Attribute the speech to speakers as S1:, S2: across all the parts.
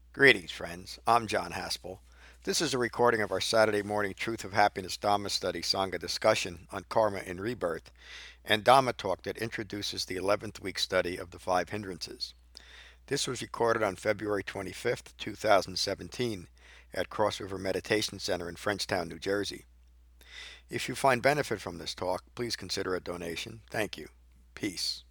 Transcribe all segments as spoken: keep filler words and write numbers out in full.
S1: Greetings, friends. I'm John Haspel. This is a recording of our Saturday morning Truth of Happiness Dhamma study Sangha discussion on karma and rebirth and Dhamma talk that introduces the eleventh week study of the five hindrances. This was recorded on February twenty-fifth, two thousand seventeen at Cross River Meditation Center in Frenchtown, New Jersey. If you find benefit from this talk, please consider a donation. Thank you. Peace.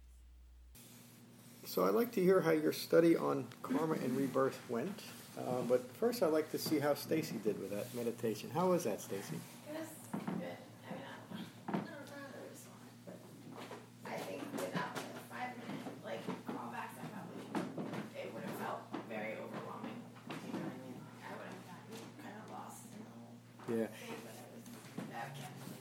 S1: So I'd like to hear how your study on karma and rebirth went. Uh, but first, I'd like to see how Stacy did with that meditation. How was that, Stacy?
S2: It was good. I mean, I don't know, it was fun, but I think without the five minute like callbacks, I probably it would have felt very overwhelming. You know what I mean? I would have gotten kind of lost in the whole
S1: Yeah.
S2: thing, but it was that kept like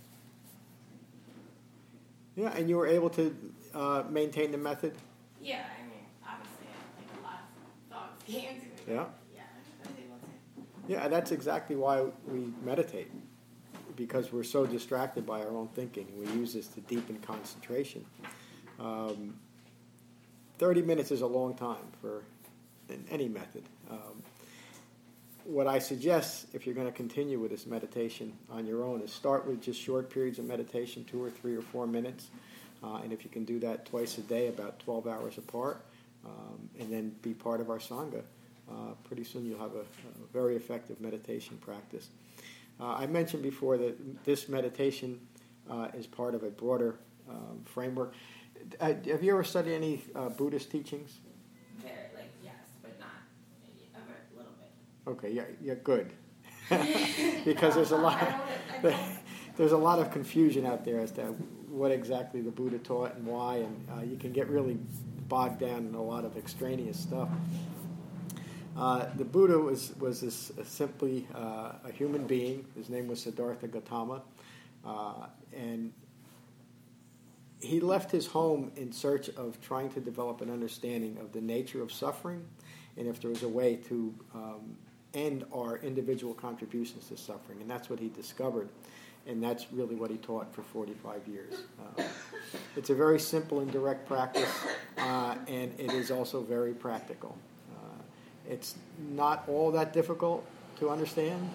S1: Yeah, and you were able to uh, maintain the method?
S2: yeah. I mean, obviously, like a lot of thoughts came to me. but
S1: Yeah.
S2: Yeah, I was able to.
S1: Yeah, and that's exactly why we meditate, because we're so distracted by our own thinking. We use this to deepen concentration. Um, thirty minutes is a long time for in any method. Um, what I suggest, if you're going to continue with this meditation on your own, is start with just short periods of meditation, two or three or four minutes. Uh, and if you can do that twice a day, about twelve hours apart, um, and then be part of our Sangha, uh, pretty soon you'll have a, a very effective meditation practice. Uh, I mentioned before that this meditation uh, is part of a broader um, framework. Uh, have you ever studied any uh, Buddhist teachings?
S2: Very like yes, but not maybe a very little bit.
S1: Okay, yeah, yeah, good. Because there's a lot,
S2: I don't, I don't,
S1: there's a lot of confusion out there as to what exactly the Buddha taught and why, and uh, you can get really bogged down in a lot of extraneous stuff. Uh, the Buddha was was this uh, simply uh, a human being. His name was Siddhartha Gautama, uh, and he left his home in search of trying to develop an understanding of the nature of suffering, and if there was a way to um, end our individual contributions to suffering. And that's what he discovered, and that's really what he taught for forty-five years. Uh, it's a very simple and direct practice, uh, and it is also very practical. Uh, it's not all that difficult to understand,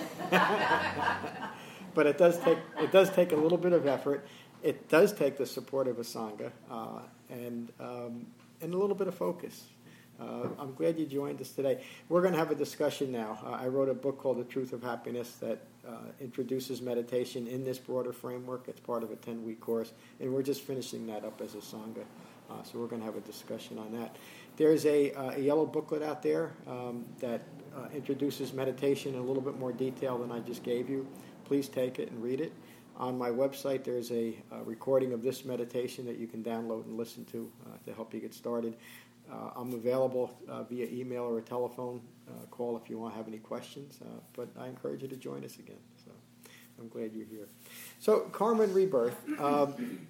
S1: but it does take it does take a little bit of effort. It does take the support of a Sangha uh, and um, and a little bit of focus. Uh, I'm glad you joined us today. We're going to have a discussion now. Uh, I wrote a book called The Truth of Happiness that uh, introduces meditation in this broader framework. It's part of a ten-week course, and we're just finishing that up as a Sangha. Uh, so we're going to have a discussion on that. There's a, uh, a yellow booklet out there um, that uh, introduces meditation in a little bit more detail than I just gave you. Please take it and read it. On my website, there's a, a recording of this meditation that you can download and listen to uh, to help you get started. Uh, I'm available uh, via email or a telephone uh, call if you want to have any questions, uh, but I encourage you to join us again. So I'm glad you're here. So karma and rebirth. Um,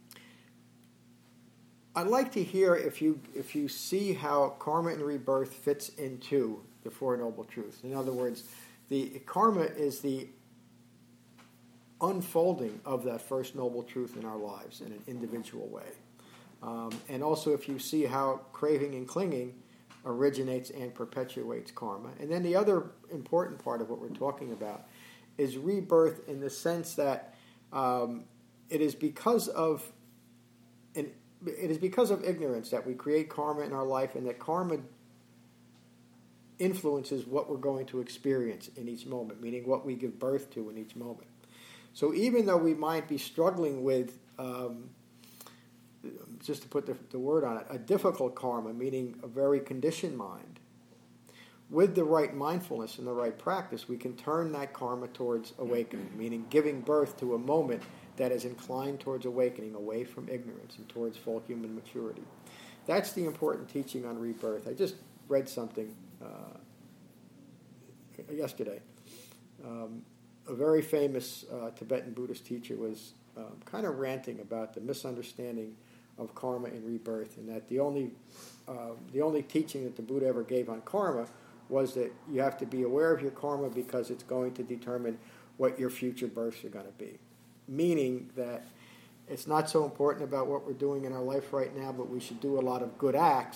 S1: I'd like to hear if you if you see how karma and rebirth fits into the Four Noble Truths. In other words, the karma is the unfolding of that first noble truth in our lives in an individual way. Um, and also if you see how craving and clinging originates and perpetuates karma. And then the other important part of what we're talking about is rebirth in the sense that um, it is because of an, it is because of ignorance that we create karma in our life, and that karma influences what we're going to experience in each moment, meaning what we give birth to in each moment. So even though we might be struggling with um, just to put the, the word on it, a difficult karma, meaning a very conditioned mind, with the right mindfulness and the right practice, we can turn that karma towards awakening, meaning giving birth to a moment that is inclined towards awakening, away from ignorance and towards full human maturity. That's the important teaching on rebirth. I just read something uh, yesterday. Um, a very famous uh, Tibetan Buddhist teacher was um, kind of ranting about the misunderstanding of karma and rebirth, and that the only uh, the only teaching that the Buddha ever gave on karma was that you have to be aware of your karma because it's going to determine what your future births are going to be. Meaning that it's not so important about what we're doing in our life right now, but we should do a lot of good acts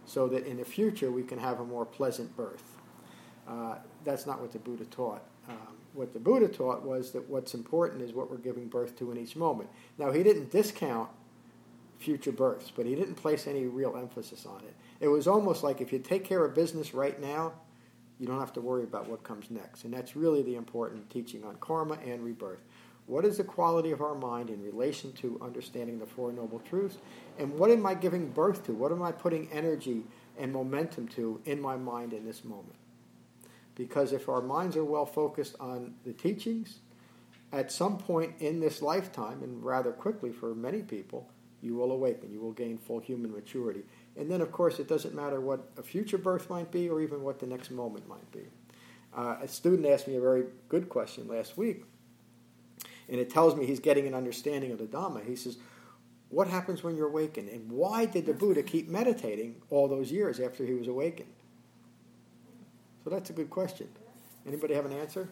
S1: so that in the future we can have a more pleasant birth. Uh, that's not what the Buddha taught. Um, what the Buddha taught was that what's important is what we're giving birth to in each moment. Now, he didn't discount future births, but he didn't place any real emphasis on it. It was almost like if you take care of business right now, you don't have to worry about what comes next. And that's really the important teaching on karma and rebirth. What is the quality of our mind in relation to understanding the Four Noble Truths? And what am I giving birth to? What am I putting energy and momentum to in my mind in this moment? Because if our minds are well focused on the teachings, at some point in this lifetime, and rather quickly for many people, you will awaken. You will gain full human maturity. And then, of course, it doesn't matter what a future birth might be or even what the next moment might be. Uh, a student asked me a very good question last week, and it tells me he's getting an understanding of the Dhamma. He says, what happens when you're awakened? And why did the Buddha keep meditating all those years after he was awakened? So that's a good question. Anybody have an answer?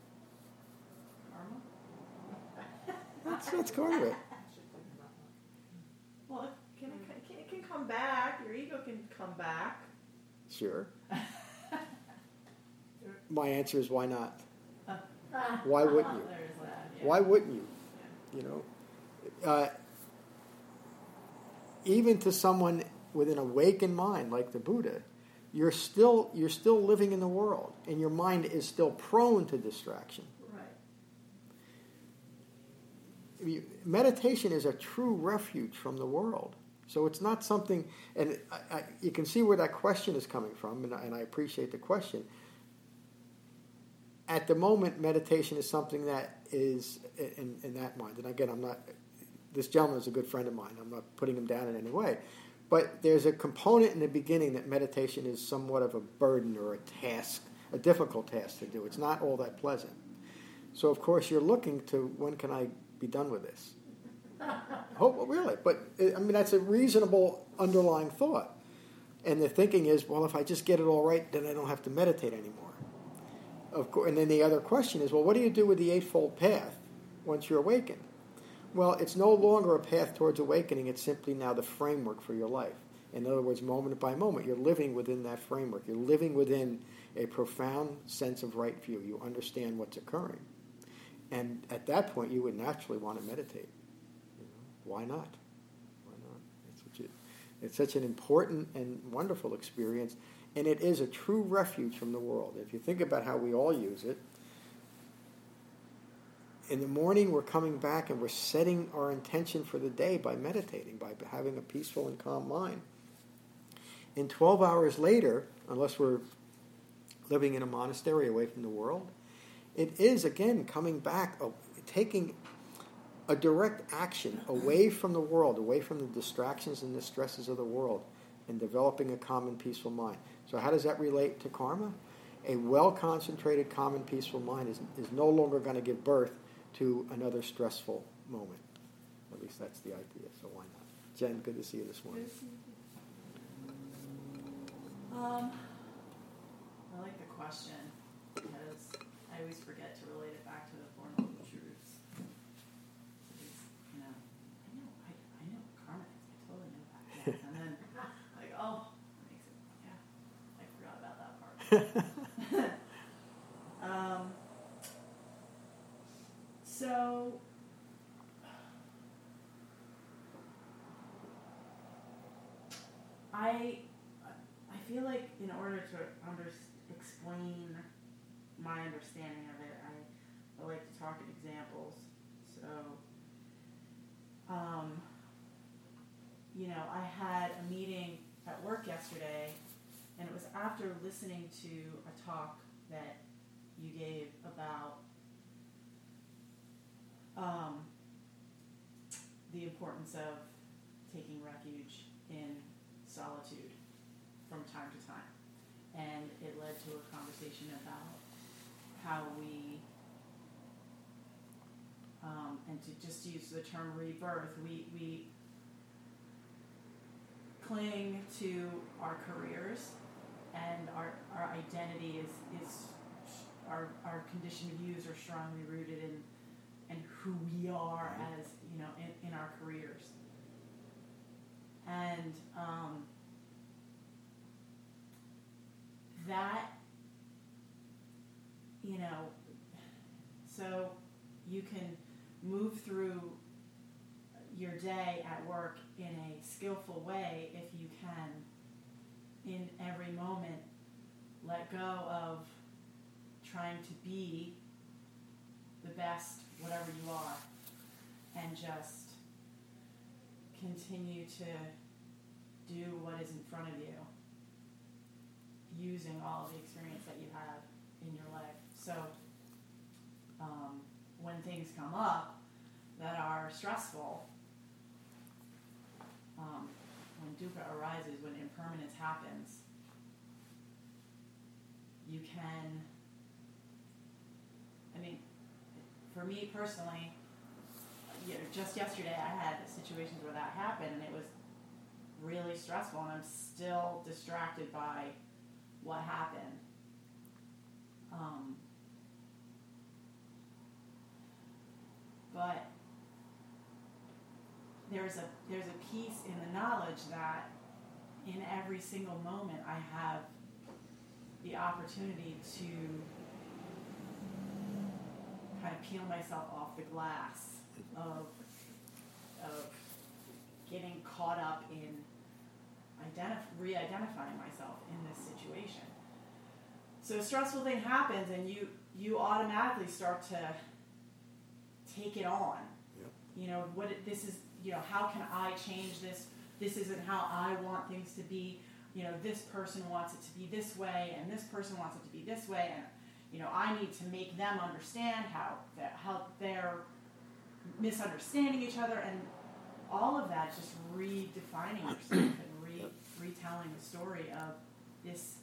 S3: Karma?
S1: That's, that's part of it.
S3: Well, it can, it can, it can come back. Your ego can come back.
S1: Sure. My answer is why not? Why wouldn't you?
S3: There's that, yeah.
S1: Why wouldn't you? You know, uh, even to someone with an awakened mind like the Buddha, you're still you're still living in the world, and your mind is still prone to distraction.
S3: Right.
S1: I mean, meditation is a true refuge from the world. So it's not something, and I, I, you can see where that question is coming from, and, and I appreciate the question. At the moment, meditation is something that is in, in that mind. And again, I'm not, this gentleman is a good friend of mine. I'm not putting him down in any way. But there's a component in the beginning that meditation is somewhat of a burden or a task, a difficult task to do. It's not all that pleasant. So, of course, you're looking to, when can I be done with this? Oh, well, really? But, I mean, that's a reasonable underlying thought. And the thinking is, well, if I just get it all right, then I don't have to meditate anymore. Of course, and then the other question is, well, what do you do with the Eightfold Path once you're awakened? Well, it's no longer a path towards awakening. It's simply now the framework for your life. In other words, moment by moment, you're living within that framework. You're living within a profound sense of right view. You understand what's occurring. And at that point, you would naturally want to meditate. You know, why not? Why not? It's such, a, it's such an important and wonderful experience. And it is a true refuge from the world. If you think about how we all use it, in the morning we're coming back and we're setting our intention for the day by meditating, by having a peaceful and calm mind. And twelve hours later, unless we're living in a monastery away from the world, it is, again, coming back, taking a direct action away from the world, away from the distractions and the stresses of the world, and developing a calm and peaceful mind. So how does that relate to karma? A well-concentrated, calm and peaceful mind is, is no longer going to give birth to another stressful moment. At least that's the idea, so why not? Jen, good to see you this morning.
S3: Um, I like the question because I always forget to relate it back to the Four Noble Truths. Because, you know, I know, I, I know what karma is. I totally know that. Yes. And then, like, oh, that makes it, yeah, I forgot about that part. um, so, I, I feel like in order to under, explain my understanding of it, I, I like to talk in examples. So, um, you know, I had a meeting at work yesterday, and it was after listening to a talk that you gave about um, the importance of taking refuge in solitude from time to time. And it led to a conversation about how we, um, and to just use the term rebirth, we, we cling to our careers, and our, our identity is, is our, our conditioned views are strongly rooted in, in who we are as, you know, in, in our careers. And um, that, you know, so you can move through your day at work in a skillful way if you can, in every moment, let go of trying to be the best, whatever you are, and just continue to do what is in front of you, using all of the experience that you have in your life. So um, when things come up that are stressful, um, when dukkha arises, when impermanence happens, you can, I mean, for me personally, you know, just yesterday I had situations where that happened and it was really stressful, and I'm still distracted by what happened. Um, but there's a there's a piece in the knowledge that in every single moment I have the opportunity to kind of peel myself off the glass of of getting caught up in identif- re-identifying myself in this situation. So a stressful thing happens and you you automatically start to take it on.
S1: Yep.
S3: You know, what it, this is, you know, how can I change this? This isn't how I want things to be. You know, this person wants it to be this way, and this person wants it to be this way, and you know, I need to make them understand how that how they're misunderstanding each other, and all of that just redefining yourself and re retelling the story of this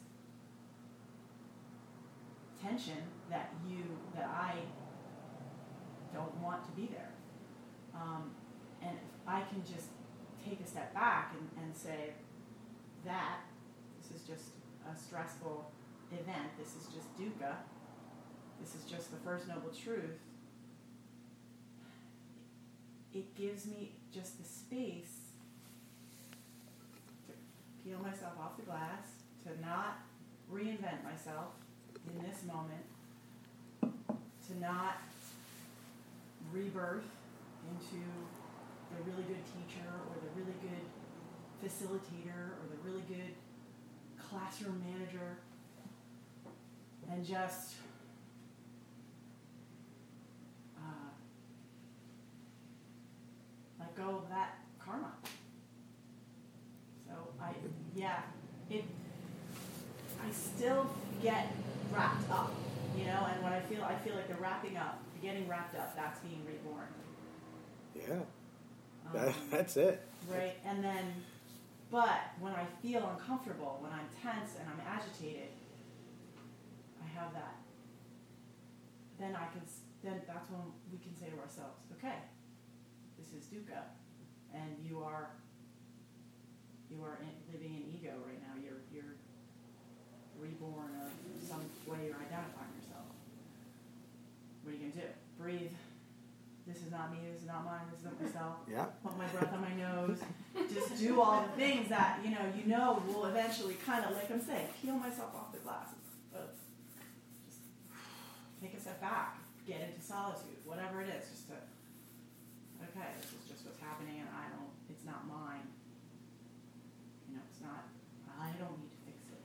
S3: tension that you that I don't want to be there. Um, and if I can just take a step back and, and say that this is just a stressful event, this is just dukkha, this is just the first noble truth, it gives me just the space to peel myself off the glass, to not reinvent myself in this moment, to not rebirth into the really good teacher or the really good facilitator or the really good classroom manager, and just uh, let go of that karma. So I, yeah, it, I still get wrapped up, you know, and when I feel, I feel like the wrapping up, the getting wrapped up, that's being reborn.
S1: Yeah,
S3: Um,
S1: that, that's it.
S3: Right, and then, but when I feel uncomfortable, when I'm tense and I'm agitated, I have that. Then I can, then that's when we can say to ourselves, okay, this is dukkha, and you are, you are in, living in ego right now. You're, you're reborn of some way you're identifying yourself. What are you gonna do? Breathe. This is not me, this is not mine, this isn't myself.
S1: Yeah.
S3: Put my breath on my nose. Just do all the things that, you know, you know will eventually kind of, like I'm saying, peel myself off the glass. Just take a step back, get into solitude, whatever it is, just to, okay, this is just what's happening and I don't, it's not mine. You know, it's not, I don't need to fix it.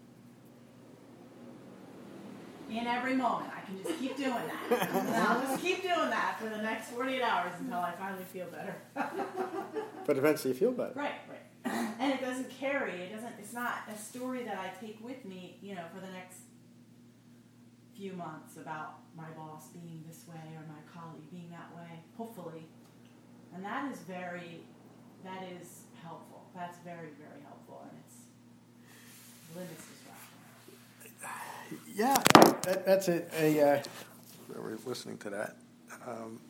S3: In every moment, I can just keep doing that. And I'll just keep doing that for the next forty-eight hours until I finally feel better.
S1: But eventually you feel better.
S3: Right, right. And it doesn't carry, it doesn't, it's not a story that I take with me, you know, for the next few months about my boss being this way or my colleague being that way, hopefully. And that is very, that is helpful. That's very, very helpful, and it's limits distraction.
S1: Yeah, that, that's a, a uh, we're listening to that. Um,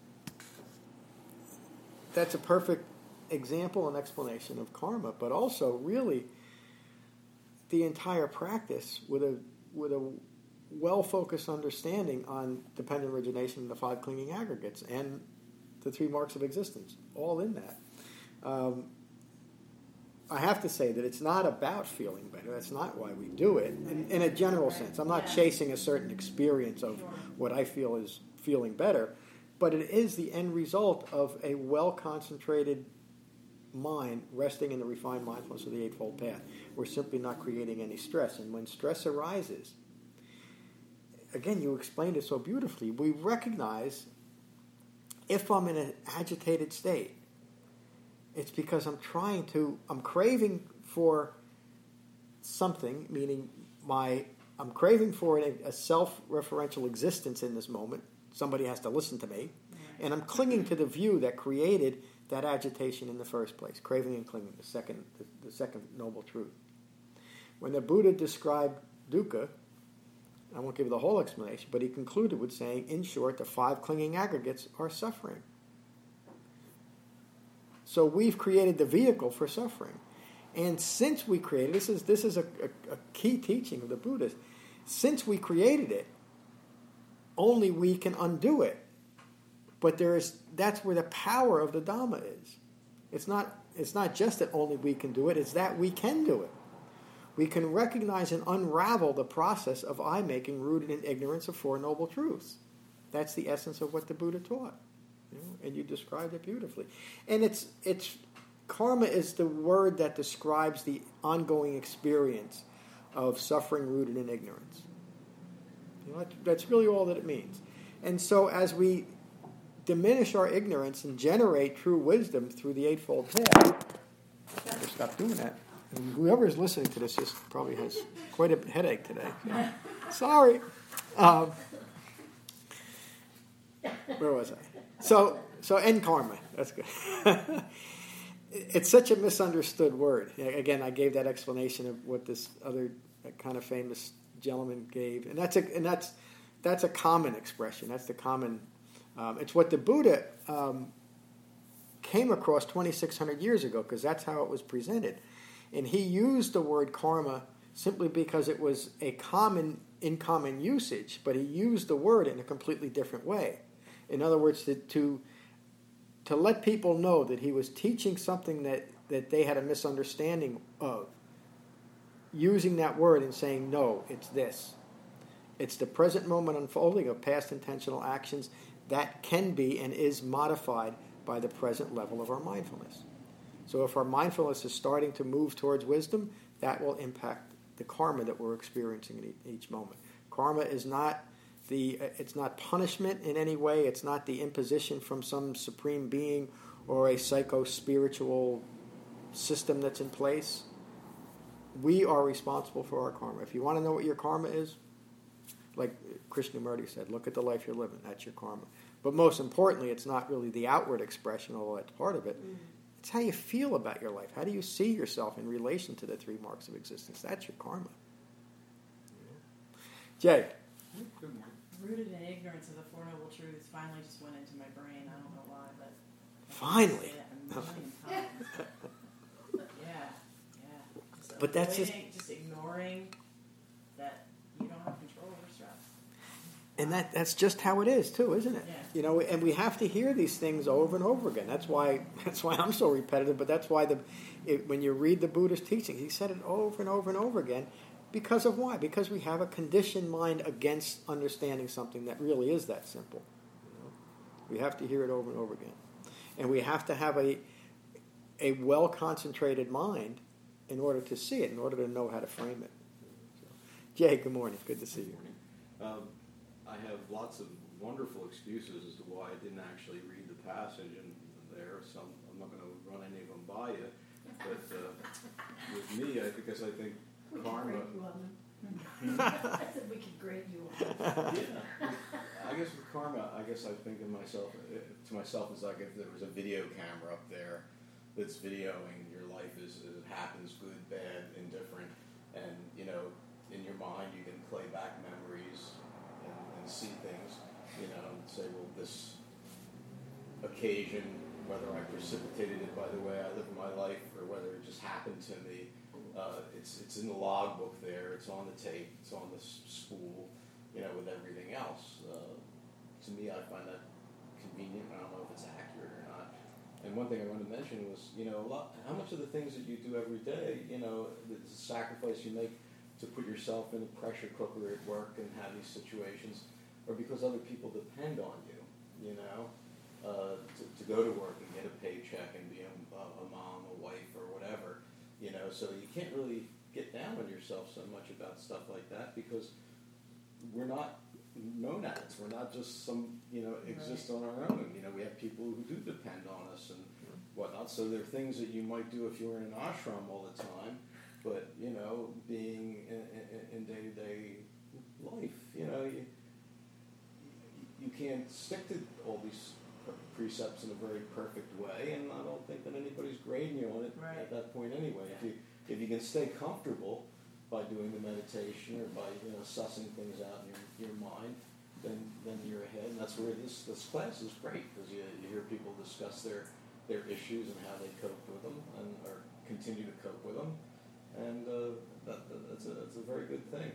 S1: that's a perfect example and explanation of karma, but also really the entire practice with a with a well-focused understanding on dependent origination and the five clinging aggregates and the three marks of existence, all in that. Um, I have to say that it's not about feeling better. That's not why we do it, in, in a general sense. I'm not chasing a certain experience of what I feel is feeling better, but it is the end result of a well-concentrated mind resting in the refined mindfulness of the Eightfold Path. We're simply not creating any stress. And when stress arises, again, you explained it so beautifully, we recognize if I'm in an agitated state, it's because I'm trying to, I'm craving for something, meaning my, I'm craving for a, a self-referential existence in this moment. Somebody has to listen to me. And I'm clinging to the view that created that agitation in the first place. Craving and clinging, the second, the, the second noble truth. When the Buddha described dukkha, I won't give you the whole explanation, but he concluded with saying, in short, the five clinging aggregates are suffering. So we've created the vehicle for suffering. And since we created, this is this is a, a, a key teaching of the Buddhists, since we created it, only we can undo it. But there is that's where the power of the Dhamma is. It's not it's not just that only we can do it, it's that we can do it. We can recognize and unravel the process of I-making rooted in ignorance of Four Noble Truths. That's the essence of what the Buddha taught. You know, and you described it beautifully. And it's it's karma is the word that describes the ongoing experience of suffering rooted in ignorance. You know, that, that's really all that it means. And so as we diminish our ignorance and generate true wisdom through the Eightfold Path, I better stop doing that. And whoever is listening to this just probably has quite a headache today. Sorry. Um, where was I? So, so end karma. That's good. It's such a misunderstood word. Again, I gave that explanation of what this other kind of famous gentleman gave, and that's a and that's that's a common expression. That's the common. Um, it's what the Buddha um, came across twenty-six hundred years ago, because that's how it was presented, and he used the word karma simply because it was a common in common usage, but he used the word in a completely different way. In other words, to, to to let people know that he was teaching something that, that they had a misunderstanding of, using that word and saying, no, it's this. It's the present moment unfolding of past intentional actions that can be and is modified by the present level of our mindfulness. So if our mindfulness is starting to move towards wisdom, that will impact the karma that we're experiencing in each moment. Karma is not The, it's not punishment in any way. It's not the imposition from some supreme being or a psycho-spiritual system that's in place. We are responsible for our karma. If you want to know what your karma is, like Krishnamurti said, look at the life you're living. That's your karma. But most importantly, it's not really the outward expression, although that's part of it. Mm. It's how you feel about your life. How do you see yourself in relation to the three marks of existence? That's your karma. Jay.
S4: Good morning.
S3: Rooted in ignorance of the Four Noble Truths finally just went into my brain. I don't know why, but
S1: finally.
S3: yeah, yeah. Just
S1: but that's just
S3: just ignoring that you don't have control over stress.
S1: And that that's just how it is too, isn't it?
S3: Yeah.
S1: You know, and we have to hear these things over and over again. That's why that's why I'm so repetitive. But that's why the it, when you read the Buddha's teachings, he said it over and over and over again. Because of why? Because we have a conditioned mind against understanding something that really is that simple. You know? We have to hear it over and over again. And we have to have a a well-concentrated mind in order to see it, in order to know how to frame it. So, Jay, good morning. Good to see you.
S4: Um, I have lots of wonderful excuses as to why I didn't actually read the passage in there, so I'm, I'm not going to run any of them by you. But uh, with me, I, because I think
S2: We
S4: karma.
S2: could grade you on them. I said we could grade you on them.
S4: Yeah. I guess with karma, I guess I think of myself to myself as like if there was a video camera up there that's videoing your life as, as it happens, good, bad, indifferent, and you know, in your mind you can play back memories and, and see things, you know, and say, well, this occasion, whether I precipitated it by the way I live my life or whether it just happened to me. Uh, it's it's in the logbook there. It's on the tape. It's on the spool. You know, with everything else. Uh, to me, I find that convenient. I don't know if it's accurate or not. And one thing I wanted to mention was, you know, a lot, how much of the things that you do every day, you know, the sacrifice you make to put yourself in a pressure cooker at work and have these situations, or because other people depend on you, you know, uh, to, to go to work and get a paycheck and be a, a mom, a wife, or whatever, you know, so you can't really get down on yourself so much about stuff like that because we're not nomads. We're not just some, you know, exist on our own. You know, we have people who do depend on us and whatnot. So there are things that you might do if you were in an ashram all the time, but, you know, being in, in, in day-to-day life, you know, you, you can't stick to all these precepts in a very perfect way, and I don't think that anybody's grading you on it
S3: Right.
S4: at that point anyway. If you if you can stay comfortable by doing the meditation or by, you know, sussing things out in your, your mind, then then you're ahead. And that's where this this class is great, because you, you hear people discuss their their issues and how they cope with them and or continue to cope with them, and uh, that, that, that's a that's a very good thing.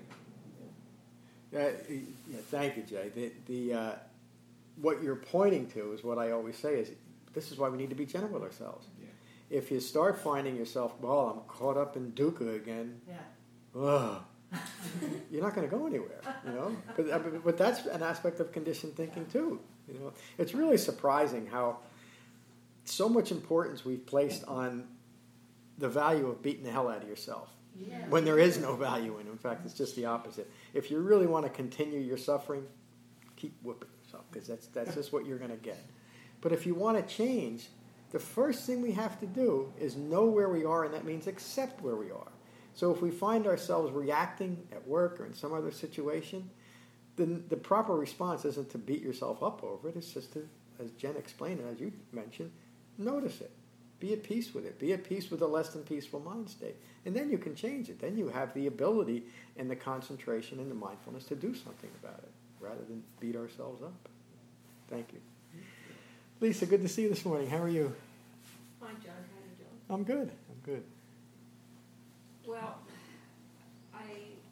S1: Uh, yeah, thank you, Jay. The, the uh, what you're pointing to is what I always say is this is why we need to be gentle with ourselves.
S4: Yeah.
S1: If you start finding yourself, well, I'm caught up in dukkha again,
S3: Yeah.
S1: ugh, you're not going to go anywhere, you know. But, uh, but but that's an aspect of conditioned thinking too. You know, it's really surprising how so much importance we've placed on the value of beating the hell out of yourself.
S3: Yeah.
S1: When there is no value in it. In fact, it's just the opposite. If you really want to continue your suffering, keep whooping yourself, because that's that's just what you're going to get. But if you want to change, the first thing we have to do is know where we are, and that means accept where we are. So if we find ourselves reacting at work or in some other situation, then the proper response isn't to beat yourself up over it. It's just to, as Jen explained and as you mentioned, notice it. Be at peace with it. Be at peace with a less than peaceful mind state. And then you can change it. Then you have the ability and the concentration and the mindfulness to do something about it rather than beat ourselves up. Thank you. Lisa, good to see you this morning. How are you?
S5: Hi, John. How are you doing?
S1: I'm good. I'm good.
S5: Well, I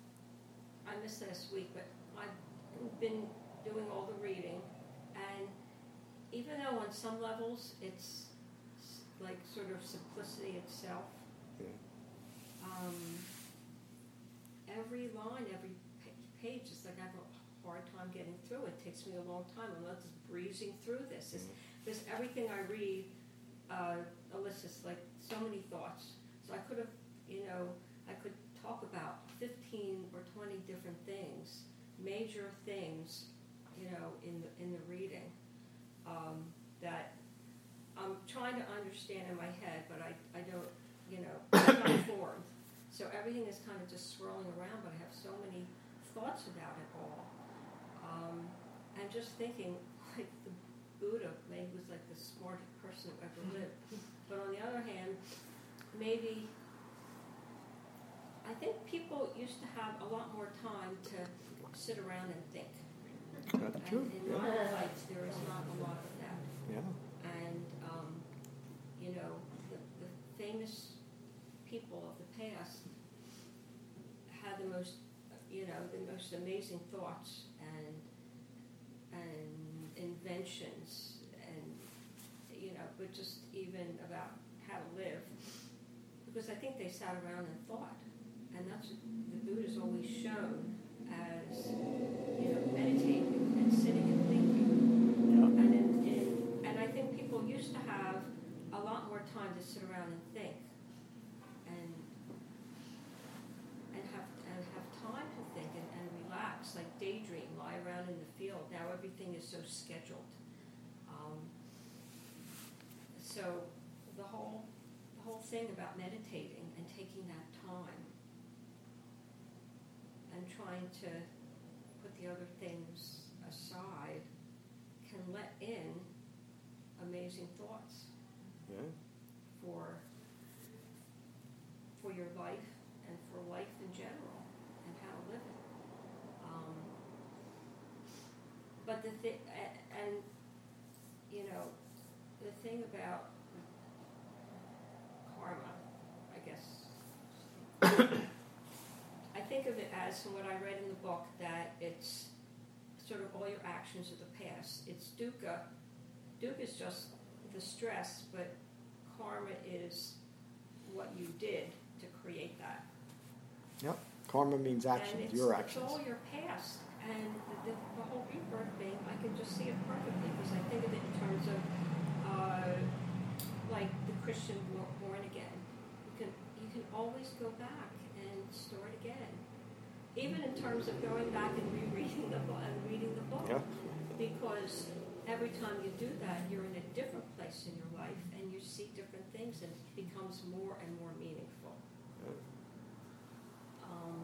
S5: I missed last week, but I've been doing all the reading, and even though on some levels it's s- like sort of simplicity itself,
S1: Yeah.
S5: um, every line, every pa- page is like I have a hard time getting through. It takes me a long time. I'm not just breezing through this. It's, Because everything I read uh, elicits like so many thoughts. So I could have, you know, I could talk about fifteen or twenty different things, major things, you know, in the in the reading um, that I'm trying to understand in my head, but I, I don't, you know, I'm not formed. So everything is kind of just swirling around, but I have so many thoughts about it all. Um, and just thinking, like the Buddha maybe was like the smartest person who ever lived. But on the other hand, maybe I think people used to have a lot more time to sit around and think.
S1: That's true.
S5: And in
S1: Yeah.
S5: modern life, there is not a lot of that.
S1: Yeah.
S5: And, um, you know, the, the famous people of the past had the most, you know, the most amazing thoughts and and inventions and, you know, but just even about how to live. Because I think they sat around and thought. And that's what the Buddha's always shown as, you know, meditating and sitting and thinking.
S1: Yeah.
S5: And, in, in, and I think people used to have a lot more time to sit around and think and and have and have time to think and, and relax, like daydream, lie around in the field. Now everything is so scheduled. Um, so the whole the whole thing about meditating and taking that time and trying to put the other things aside can let in amazing thoughts
S1: Yeah.
S5: for for your life and for life in general and how to live it. Um, but the thing, and you know, the thing about karma, I guess, I think of it as, from what I read in the book, that it's sort of all your actions of the past. It's dukkha. Dukkha is just the stress, but karma is what you did to create that.
S1: Yep. Karma means actions,
S5: and it's,
S1: your
S5: it's
S1: actions.
S5: all your past. And the, the, the whole rebirth thing, I can just see it perfectly because I think of it in terms of uh, like the Christian born again. You can you can always go back and start again, even in terms of going back and rereading the book and reading the book,
S1: Yeah.
S5: because every time you do that, you're in a different place in your life and you see different things, and it becomes more and more meaningful. Um,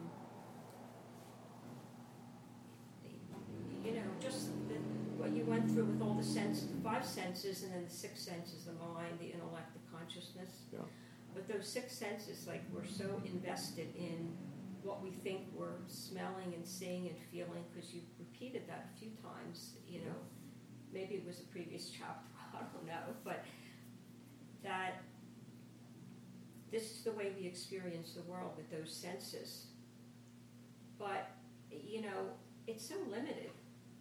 S5: you know, just the, what you went through with all the senses, the five senses, and then the six senses, the mind, the intellect, the consciousness.
S1: Yeah.
S5: But those six senses, like, we're so invested in what we think we're smelling and seeing and feeling, because you repeated that a few times, you know, maybe it was a previous chapter, I don't know, but that this is the way we experience the world with those senses. But, you know, it's so limited.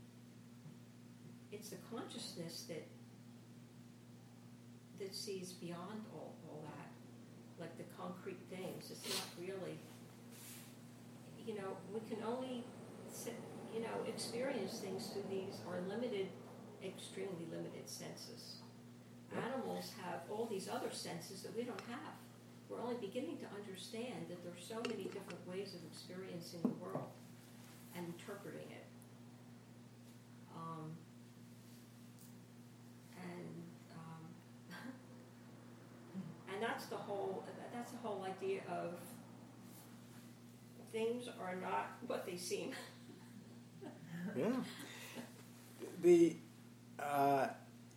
S5: It's the consciousness that that sees beyond all, all that, like the concrete things. It's not really, you know, we can only, you know, experience things through these our limited, extremely limited senses. Animals have all these other senses that we don't have. We're only beginning to understand that there's so many different ways of experiencing the world and interpreting it. Um, and um, and that's the whole that's the whole idea of things are not what they seem.
S1: Yeah. The uh,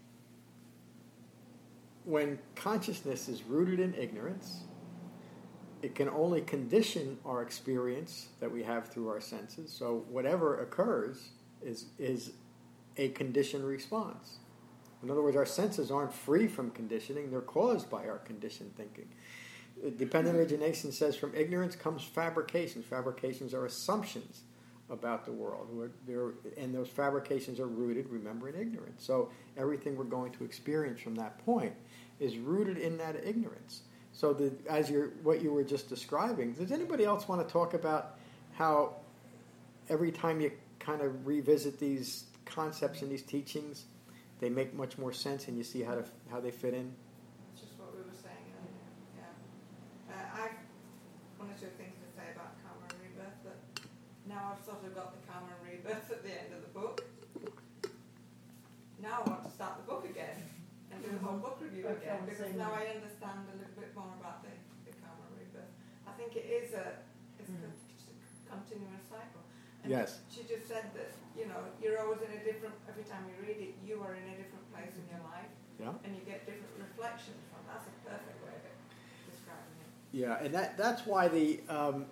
S1: when consciousness is rooted in ignorance, it can only condition our experience that we have through our senses. So whatever occurs is is a conditioned response. In other words, our senses aren't free from conditioning; they're caused by our conditioned thinking. Dependent origination says, from ignorance comes fabrications. Fabrications are assumptions about the world, and those fabrications are rooted, remember, in ignorance. So everything we're going to experience from that point is rooted in that ignorance. So the, as you're, what you were just describing, does anybody else want to talk about how every time you kind of revisit these concepts and these teachings, they make much more sense and you see how to, how they fit in?
S2: It's just what we were saying earlier. Yeah. Uh, I've one or two things to say about karma and rebirth, but now I've sort of got the karma and rebirth at the end of the book. Now I want to start the book again and do the whole book review
S3: Okay,
S2: again, because
S3: same
S2: now
S3: here.
S2: I understand a little bit more about the, the karma and rebirth. I think it is a, it's
S3: Mm.
S2: a continuous cycle. And
S1: Yes.
S2: she just said that, you know, you're always in a different, every time you read it, you are in a different place in your life,
S1: Yeah.
S2: and you get different reflections from. That's a perfect way of describing it.
S1: Yeah, and that that's why the um,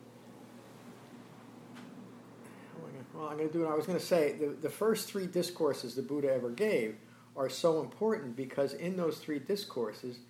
S1: well, I'm going to do it. I was going to say the the first three discourses the Buddha ever gave are so important because in those three discourses,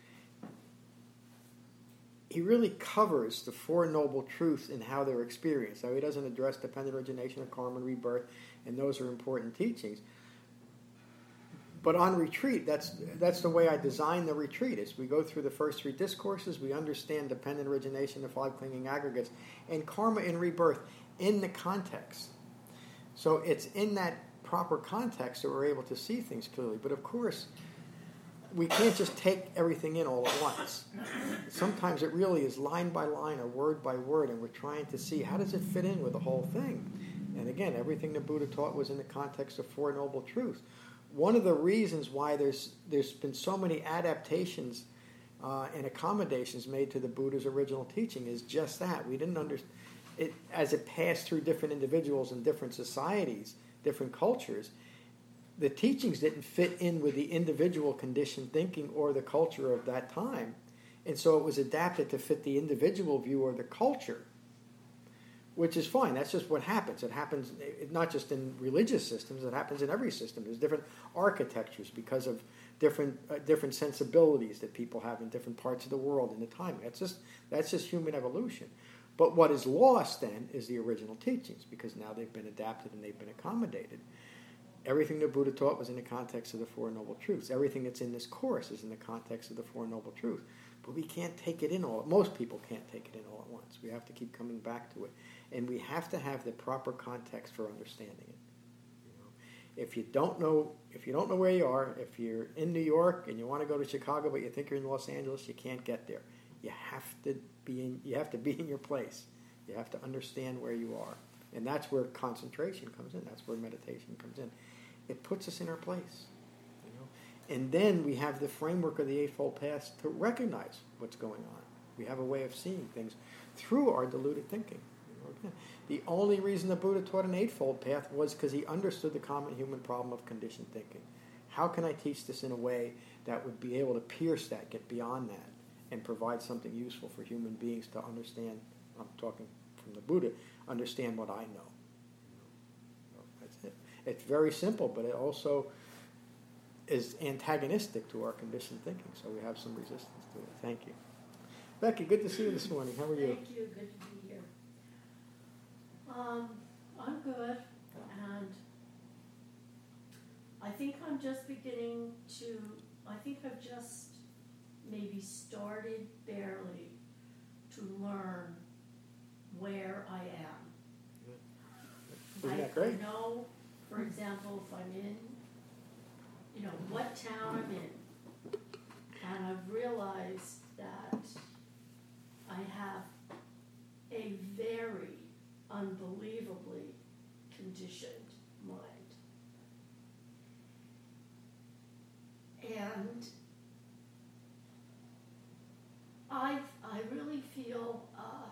S1: he really covers the Four Noble Truths and how they're experienced. Now, he doesn't address dependent origination or karma and rebirth, and those are important teachings. But on retreat, that's that's the way I design the retreat. Is we go through the first three discourses, we understand dependent origination, the five clinging aggregates, and karma and rebirth in the context. So it's in that proper context that we're able to see things clearly. But of course, we can't just take everything in all at once. Sometimes it really is line by line or word by word, and we're trying to see how does it fit in with the whole thing. And again, everything the Buddha taught was in the context of Four Noble Truths. One of the reasons why there's there's been so many adaptations uh, and accommodations made to the Buddha's original teaching is just that. We didn't understand it as it passed through different individuals and different societies, different cultures. The teachings didn't fit in with the individual conditioned thinking or the culture of that time. And so it was adapted to fit the individual view or the culture, which is fine. That's just what happens. It happens not just in religious systems, it happens in every system. There's different architectures because of different uh, different sensibilities that people have in different parts of the world and the timing. That's just, that's just human evolution. But what is lost then is the original teachings because now they've been adapted and they've been accommodated. everything the Buddha taught was in the context of the Four Noble Truths. Everything that's in this course is in the context of the Four Noble Truths. But we can't take it in all. Most people can't take it in all at once. We have to keep coming back to it. And we have to have the proper context for understanding it. You know? If you don't know, if you don't know where you are, if you're in New York and you want to go to Chicago but you think you're in Los Angeles, you can't get there. You have to be in, you have to be in your place. You have to understand where you are. And that's where concentration comes in. That's where meditation comes in. It puts us in our place. You know? And then we have the framework of the Eightfold Path to recognize what's going on. We have a way of seeing things through our deluded thinking. You know, again, the only reason the Buddha taught an Eightfold Path was because he understood the common human problem of conditioned thinking. How can I teach this in a way that would be able to pierce that, get beyond that, and provide something useful for human beings to understand? I'm talking from the Buddha, understand what I know. That's it. It's very simple, but it also is antagonistic to our conditioned thinking, so we have some resistance to it. Thank you. Becky, good to see you this morning. How are you?
S6: Thank you. Good to be here. Um, I'm good, and I think I'm just beginning to, I think I've just maybe started barely to learn where I am.
S1: Isn't
S6: I,
S1: that great?
S6: I know, for example, if I'm in, you know, what town I'm in, and I've realized that I have a very unbelievably conditioned mind. And I, I really feel, uh,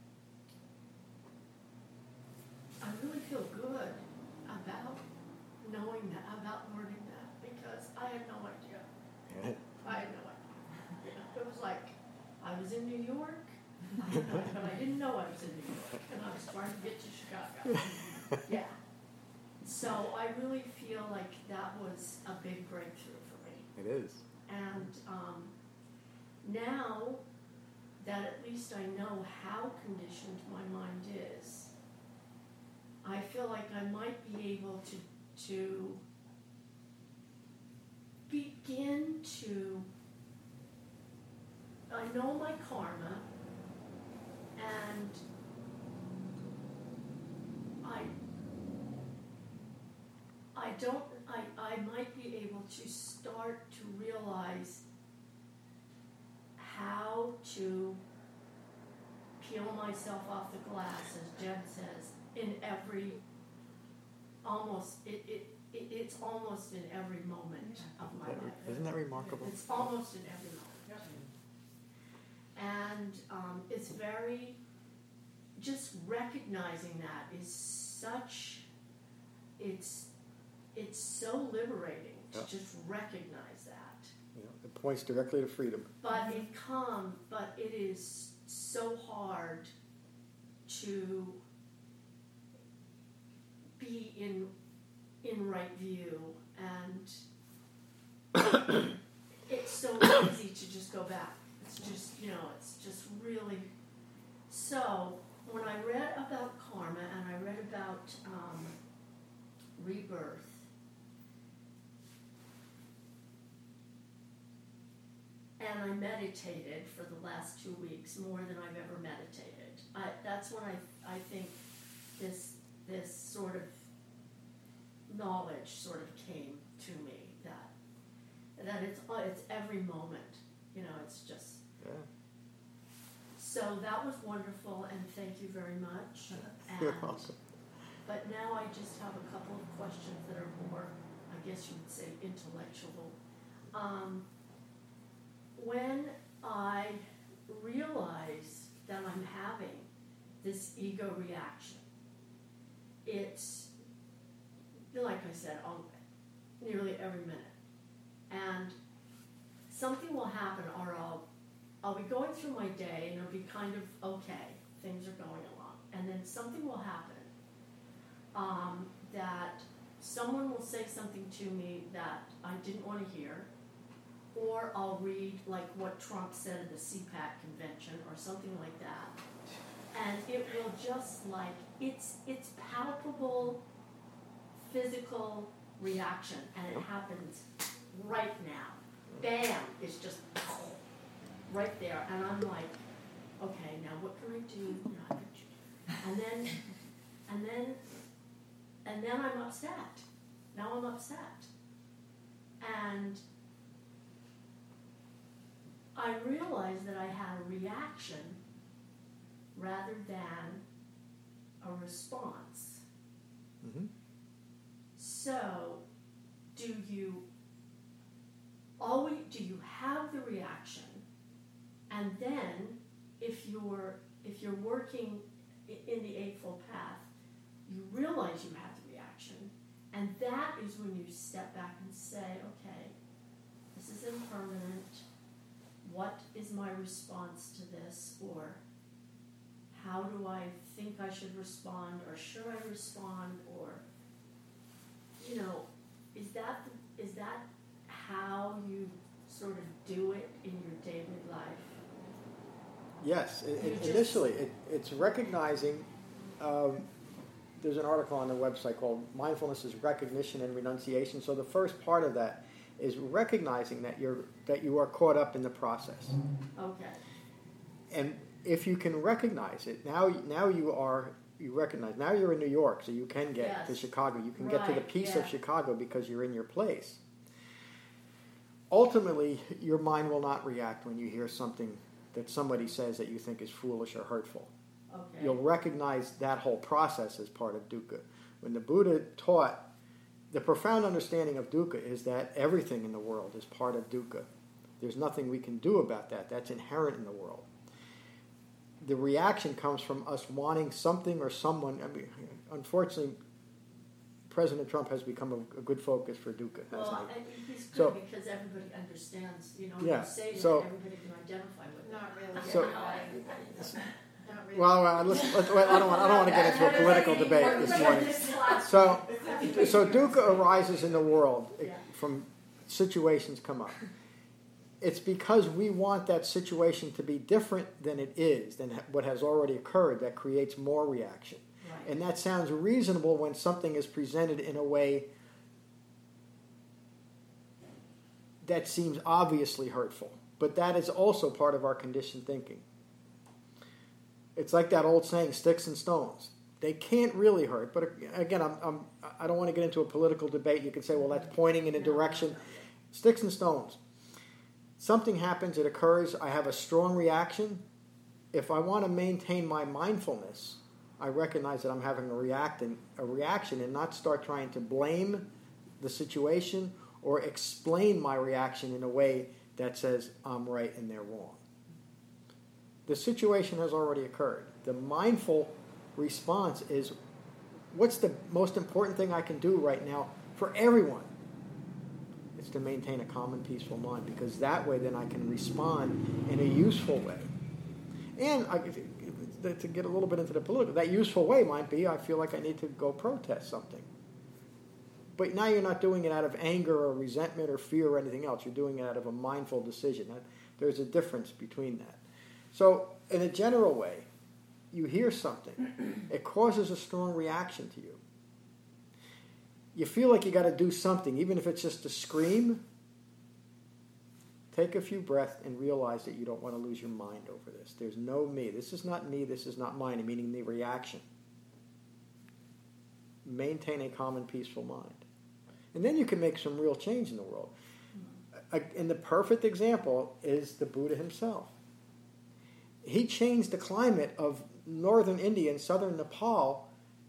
S6: I really feel good about knowing that, about learning that, because I had no idea.
S1: Yeah.
S6: I had no idea. You know, it was like, I was in New York, I had no- but I didn't know I was in New York, and I was trying to get to Chicago. Yeah. So I really feel like that was a big breakthrough for me.
S1: It is.
S6: And um, now that at least I know how conditioned my mind is, I feel like I might be able to to begin to, I know my karma, and I I don't, I, I might be able to start to realize how to peel myself off the glass, as Jen says, in every, almost, it, it, it it's almost in every moment of my life.
S1: Isn't that remarkable?
S6: It's almost in every moment. And um, it's very, just recognizing that is such, it's, it's so liberating to
S1: Yeah.
S6: just recognize that.
S1: You know, it points directly to freedom.
S6: But it come, but it is so hard to be in in right view, and it's so easy to just go back. It's just, you know, it's just really. So when I read about karma and I read about um, rebirth, and I meditated for the last two weeks more than I've ever meditated. I, that's when I, I think this this sort of knowledge sort of came to me that that it's it's every moment, you know, it's just.
S1: Yeah.
S6: So that was wonderful, and thank you very much.
S1: You're
S6: And-
S1: welcome.
S6: But now I just have a couple of questions that are more, I guess you would say, intellectual. Um, when I realize that I'm having this ego reaction, it's, like I said, all, nearly every minute. And something will happen, or I'll, I'll be going through my day, and it'll be kind of okay, things are going along. And then something will happen um, that someone will say something to me that I didn't want to hear, or I'll read like what Trump said at the C PAC convention or something like that, and it will just like, it's it's palpable, physical reaction, and it happens right now. Bam! It's just right there, and I'm like, okay, now what can I do? You know, I could- and then, and then, and then I'm upset. Now I'm upset, and I realized that I had a reaction rather than a response.
S1: Mm-hmm.
S6: So, do you always, do you have the reaction, and then if you're, if you're working i- in the Eightfold Path, you realize you have the reaction, and that is when you step back and say, okay, this is impermanent. What is my response to this? Or how do I think I should respond? Or should I respond? Or, you know, is that, is that how you sort of do it in your daily life?
S1: Yes, it,
S6: You
S1: it,
S6: just-
S1: initially it, it's recognizing. Um, there's an article on the website called "Mindfulness is Recognition and Renunciation." So the first part of that is recognizing that you're that you are caught up in the process,
S6: Okay.
S1: and if you can recognize it, now now you are you recognize now you're in New York, so you can get
S6: Yes.
S1: to Chicago. You can get to the
S6: Right,
S1: peace
S6: yeah.
S1: of Chicago because you're in your place. Ultimately, your mind will not react when you hear something that somebody says that you think is foolish or hurtful.
S6: Okay.
S1: You'll recognize that whole process as part of dukkha. When the Buddha taught, the profound understanding of dukkha is that everything in the world is part of dukkha. There's nothing we can do about that. That's inherent in the world. The reaction comes from us wanting something or someone. I mean, unfortunately, President Trump has become a, a good focus for dukkha, hasn't
S6: Well,
S1: he?
S6: I, he's good
S1: So-
S6: because everybody understands, you know,
S1: Yeah,
S6: when you say that,
S1: so-
S6: everybody can identify with it.
S2: Not really.
S1: So-
S2: No, I- not really.
S1: Well, uh, let's, let's, wait, I don't want, I don't want to get into a political debate this morning. So, so dukkha arises in the world
S6: Yeah.
S1: from situations come up. It's because we want that situation to be different than it is, than what has already occurred, that creates more reaction.
S6: Right.
S1: And that sounds reasonable when something is presented in a way that seems obviously hurtful. But that is also part of our conditioned thinking. It's like that old saying, sticks and stones. They can't really hurt, but again, I'm, I'm, I don't want to get into a political debate. You can say, well, that's pointing in a direction. Sticks and stones. Something happens, it occurs, I have a strong reaction. If I want to maintain my mindfulness, I recognize that I'm having a, reacting, a reaction and not start trying to blame the situation or explain my reaction in a way that says I'm right and they're wrong. The situation has already occurred. The mindful response is, what's the most important thing I can do right now for everyone? It's to maintain a calm and peaceful mind, because that way then I can respond in a useful way. And I, to get a little bit into the political, that useful way might be I feel like I need to go protest something. But now you're not doing it out of anger or resentment or fear or anything else. You're doing it out of a mindful decision. There's a difference between that. So in a general way, you hear something. It causes a strong reaction to you. You feel like you got to do something, even if it's just to scream. Take a few breaths and realize that you don't want to lose your mind over this. There's no me. This is not me. This is not mine, meaning the reaction. Maintain a calm and peaceful mind. And then you can make some real change in the world. And the perfect example is the Buddha himself. He changed the climate of northern India and southern Nepal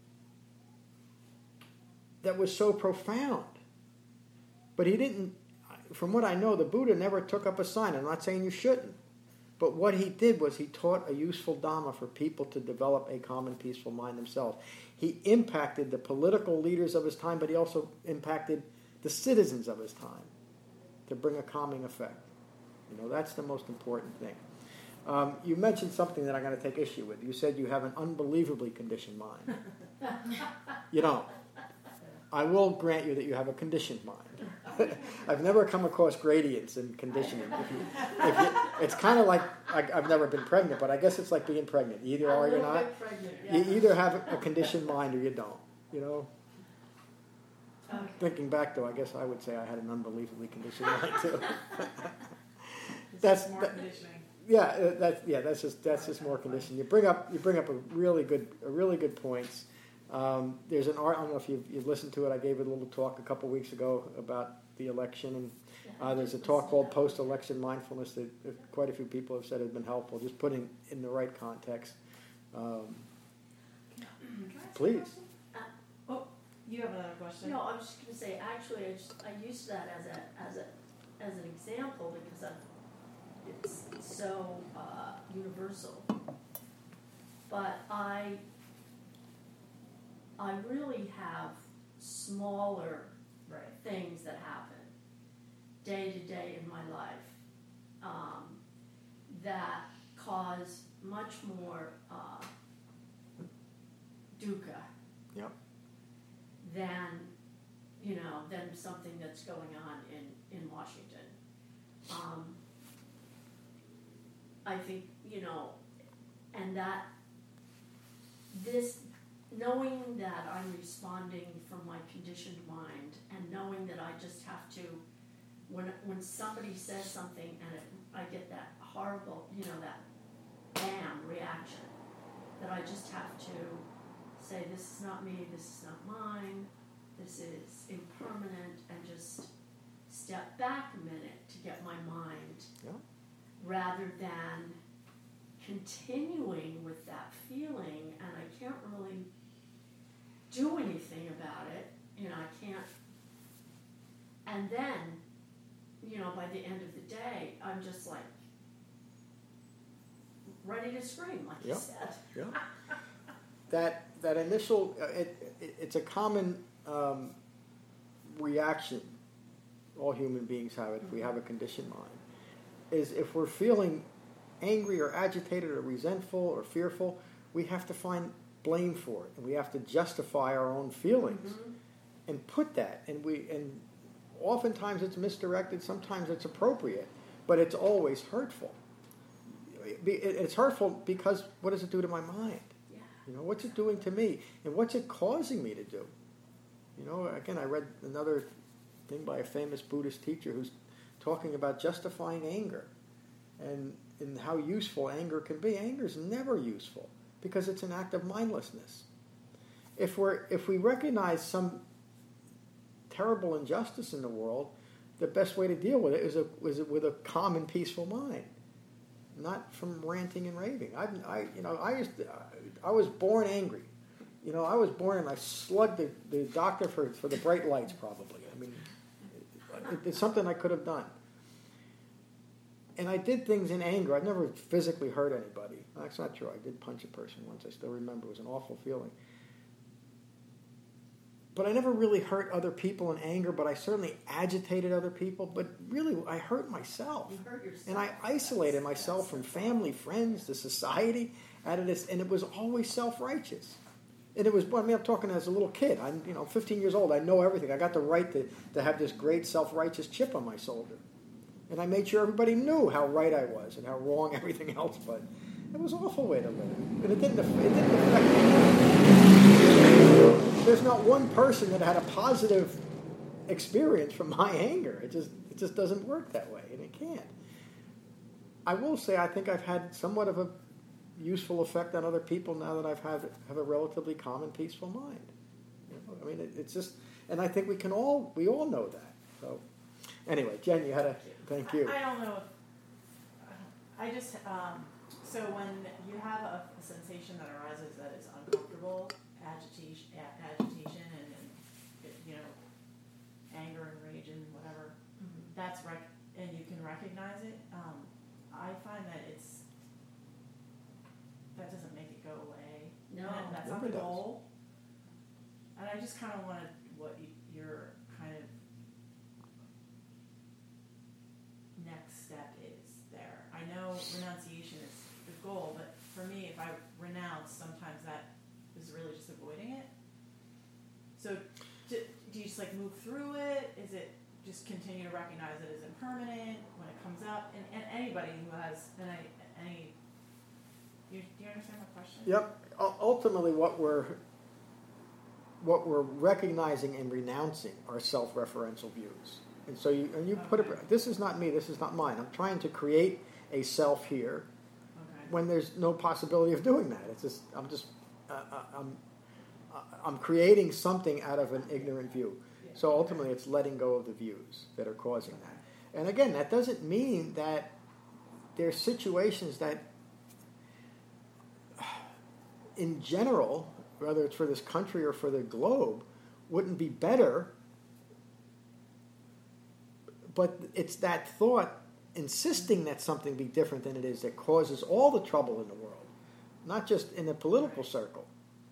S1: that was so profound. But he didn't, from what I know, the Buddha never took up a sign. I'm not saying you shouldn't. But what he did was he taught a useful Dhamma for people to develop a calm and peaceful mind themselves. He impacted the political leaders of his time, but he also impacted the citizens of his time to bring a calming effect. You know, that's the most important thing. Um, you mentioned something that I'm going to take issue with. You said you have an unbelievably conditioned mind. You don't. I will grant you that you have a conditioned mind. I've never come across gradients in conditioning. If you, if you, it's kind of like, I, I've never been pregnant, but I guess it's like being pregnant. You either
S6: I'm
S1: are
S6: a
S1: or you're
S6: little
S1: not.
S6: bit pregnant, yeah.
S1: You either have a conditioned mind or you don't. You know.
S6: Okay.
S1: Thinking back, though, I guess I would say I had an unbelievably conditioned mind too.
S3: It's
S1: That's-
S3: just more
S1: that-
S3: conditioning.
S1: Yeah, uh, that's yeah, that's just that's just more conditioning. You bring up you bring up a really good a really good points. Um, there's an art. I don't know if you've, you've listened to it. I gave a little talk a couple weeks ago about the election, and uh, there's a talk called Post-Election Mindfulness that uh, quite a few people have said has been helpful. Just putting in the right context. Um,
S3: Can I ask a
S1: Please.
S3: question? Oh, you have another question?
S6: No, I was just gonna say, actually, I just, I used that as a, as a, as an example because I, it's so, uh, universal. But I, I really have smaller
S3: Right.
S6: things that happen day to day in my life, um, that cause much more, uh, dukkha
S1: Yep.
S6: than, you know, than something that's going on in, in Washington. Um, I think, you know, and that this, knowing that I'm responding from my conditioned mind and knowing that I just have to, when, when somebody says something and it, I get that horrible, you know, that bam reaction, that I just have to say, this is not me, this is not mine, this is impermanent, and just step back a minute to get my mind,
S1: Yeah.
S6: rather than continuing with that feeling, and I can't really do anything about it, you know, I can't, and then, you know, by the end of the day, I'm just like, ready to scream, like
S1: Yeah.
S6: you said.
S1: Yeah. That that initial uh, it, it it's a common um, reaction all human beings have it if we have a conditioned mind is if we're feeling angry or agitated or resentful or fearful, we have to find blame for it and we have to justify our own feelings
S6: Mhm.
S1: and put that and we and oftentimes it's misdirected, sometimes it's appropriate, but it's always hurtful. It's hurtful because what does it do to my mind?
S6: Yeah.
S1: You know, what's it doing to me? And what's it causing me to do? You know, again, I read another thing by a famous Buddhist teacher who's talking about justifying anger and, and how useful anger can be. Anger is never useful because it's an act of mindlessness. If we're if we recognize some terrible injustice in the world, the best way to deal with it is, a, is with a calm and peaceful mind. Not from ranting and raving. I, I, you know, I used to, I was born angry. You know, I was born and I slugged the, the doctor for, for the bright lights. Probably. I mean, it, it's something I could have done. And I did things in anger. I never physically hurt anybody. That's not true. I did punch a person once. I still remember. It was an awful feeling. But I never really hurt other people in anger. But I certainly agitated other people. But really, I hurt myself.
S6: You hurt yourself.
S1: And I isolated myself from family, friends, the society, out of this, and it was always self-righteous. And it was, I mean, I'm talking as a little kid. I'm, you know, fifteen years old. I know everything. I got the right to, to have this great self-righteous chip on my shoulder. And I made sure everybody knew how right I was and how wrong everything else was. It was an awful way to live. And it didn't, it didn't affect me. There's not one person that had a positive experience from my anger. It just it just doesn't work that way, and it can't. I will say I think I've had somewhat of a useful effect on other people now that I've had have a relatively calm and peaceful mind. You know, I mean, it, it's just, and I think we can all we all know that. So, anyway, Jen, you had a thank you.
S3: I, I don't know. If, I just um, so when you have a, a sensation that arises that is uncomfortable, agitation, a- agitation, and, and it, you know, anger and rage and whatever.
S6: Mhm.
S3: That's rec- and you can recognize it. Um, I find that it's that doesn't make it go away.
S6: No.
S3: And that's not
S1: Never
S3: the
S1: does.
S3: goal. And I just kind of wanted what you, your kind of next step is there. I know renunciation is the goal, but for me, if I renounce, sometimes that is really just avoiding it. So, do, do you just like move through it? Is it just continue to recognize it as impermanent when it comes up? And, and anybody who has any, any you, do you understand my question?
S1: Yep. U- Ultimately, what we're what we're recognizing and renouncing are self-referential views. And so you, and you put it, this is not me, this is not mine. I'm trying to create a self here
S3: Okay.
S1: when there's no possibility of doing that. It's just, I'm just, uh, uh, I'm, uh, I'm creating something out of an ignorant view. So ultimately it's letting go of the views that are causing that. And again, that doesn't mean that there's situations that, in general, whether it's for this country or for the globe, wouldn't be better. But it's that thought insisting that something be different than it is that causes all the trouble in the world, not just in the political circle.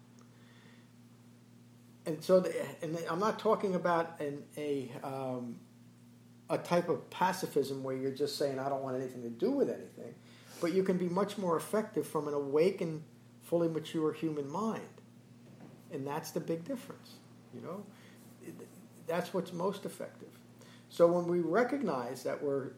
S1: And so, the, and I'm not talking about an, a um, a type of pacifism where you're just saying, I don't want anything to do with anything, but you can be much more effective from an awakened, fully mature human mind. And that's the big difference, you know? That's what's most effective. So when we recognize that we're...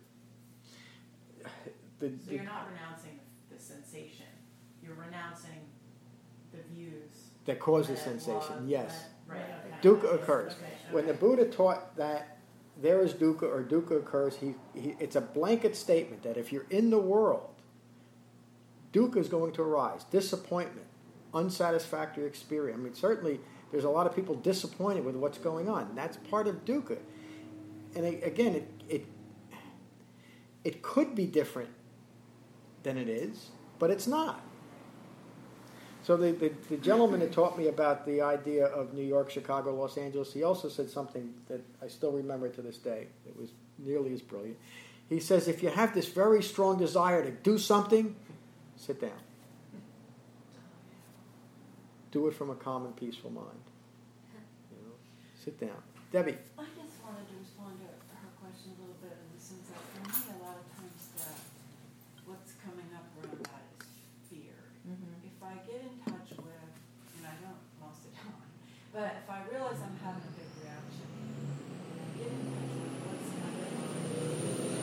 S1: The,
S3: So
S1: the,
S3: you're not renouncing the sensation, you're renouncing the views.
S1: that causes
S3: that
S1: sensation,
S3: was-
S1: yes.
S3: that- Right, okay.
S1: Dukkha occurs.
S3: Okay,
S1: When the
S3: okay.
S1: Buddha taught that there is dukkha or dukkha occurs, he, he, it's a blanket statement that if you're in the world, dukkha is going to arise. Disappointment, unsatisfactory experience. I mean, certainly there's a lot of people disappointed with what's going on. That's part of dukkha. And a- again, it, it, it could be different than it is, but it's not. So the, the, the gentleman that taught me about the idea of New York, Chicago, Los Angeles, he also said something that I still remember to this day. It was nearly as brilliant. He says, if you have this very strong desire to do something, sit down. Do it from a calm and peaceful mind. You know, sit down. Debbie.
S7: I just wanted to respond to her question a little bit in the sense that for me, a lot of times the, what's coming up around that is fear.
S3: Mhm.
S7: If I get in touch with, and I don't most of the time, but if I realize I'm having a big reaction, get in touch with what's underlying.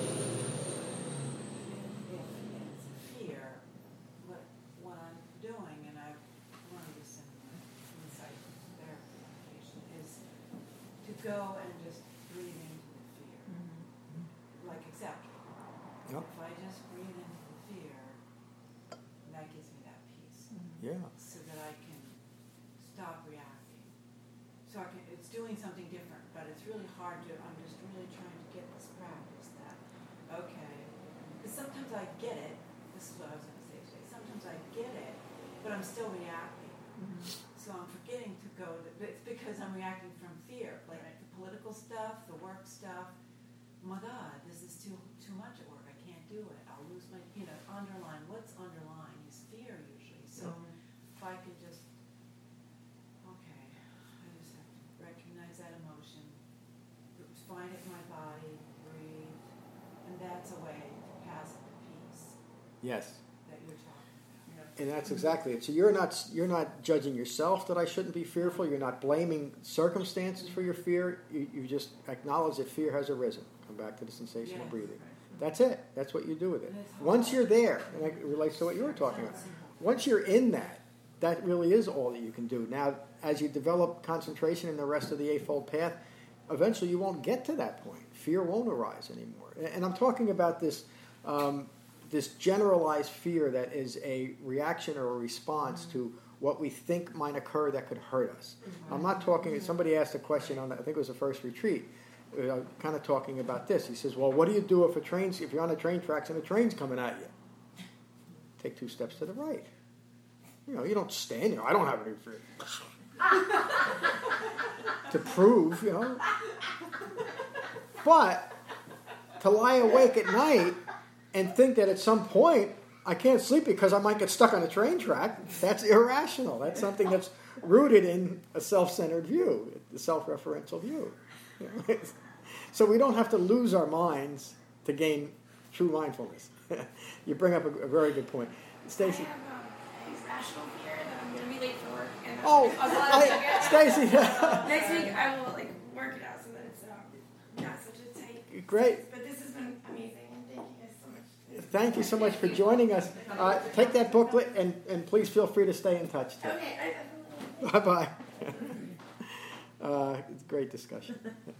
S7: If it's fear, what, what I'm doing, and I learned this in the insight therapy application, is to go and just breathe into the fear, like accept it.
S1: Yep.
S7: If I just breathe into the fear, that gives me that peace,
S1: Yeah.
S7: so that I can stop reacting. So I can, it's doing something different, but it's really hard to, I'm just really trying to get this practice that, okay, because sometimes I get it, this is what I was going to say today, sometimes I get it, but I'm still reacting. So I'm forgetting to go, to, but it's because I'm reacting from fear, like
S3: Right.
S7: the political stuff, the work stuff. Oh my God, this is too too much at work. I can't do it. I'll lose my, you know, underlying. What's underlying is fear usually. So if I could just, okay, I just have to recognize that emotion, find it in my body, breathe, and that's a way to pass it to peace
S1: Yes.
S7: that you're talking about.
S1: And that's exactly it. So you're not you're not judging yourself that I shouldn't be fearful. You're not blaming circumstances for your fear. You, you just acknowledge that fear has arisen. Come back to the sensation of
S7: Yes.
S1: breathing. That's it. That's what you do with it.
S7: And it's
S1: Once
S7: hard.
S1: you're there, and it relates to what you were talking about. Once you're in that, that really is all that you can do. Now, as you develop concentration in the rest of the Eightfold Path, eventually you won't get to that point. Fear won't arise anymore. And I'm talking about this um, this generalized fear that is a reaction or a response to what we think might occur that could hurt us. I'm not talking, somebody asked a question on, I think it was the first retreat, uh, kind of talking about this. He says, well, what do you do if a train's, if you're on the train tracks and a train's coming at you? Take two steps to the right. You know, you don't stand there. I don't have any fear. To prove, you know. But to lie awake at night and think that at some point I can't sleep because I might get stuck on a train track, that's irrational. That's something that's rooted in a self-centered view, the self-referential view. You know? So we don't have to lose our minds to gain true mindfulness. You bring up a, a very good point. Stacy.
S2: I have um, a irrational fear that I'm going to be late for work. And
S1: Oh,
S2: I'll go out
S1: I, Stacy.
S2: next week I will like work it out so that it's um, not such a tight.
S1: Great.
S2: But this has been amazing, and thank you guys so much.
S1: Thank you so much for joining us. Uh, take that booklet and, and please feel free to stay in touch. Too.
S2: Okay, I definitely.
S1: Bye-bye. Uh, it's great discussion.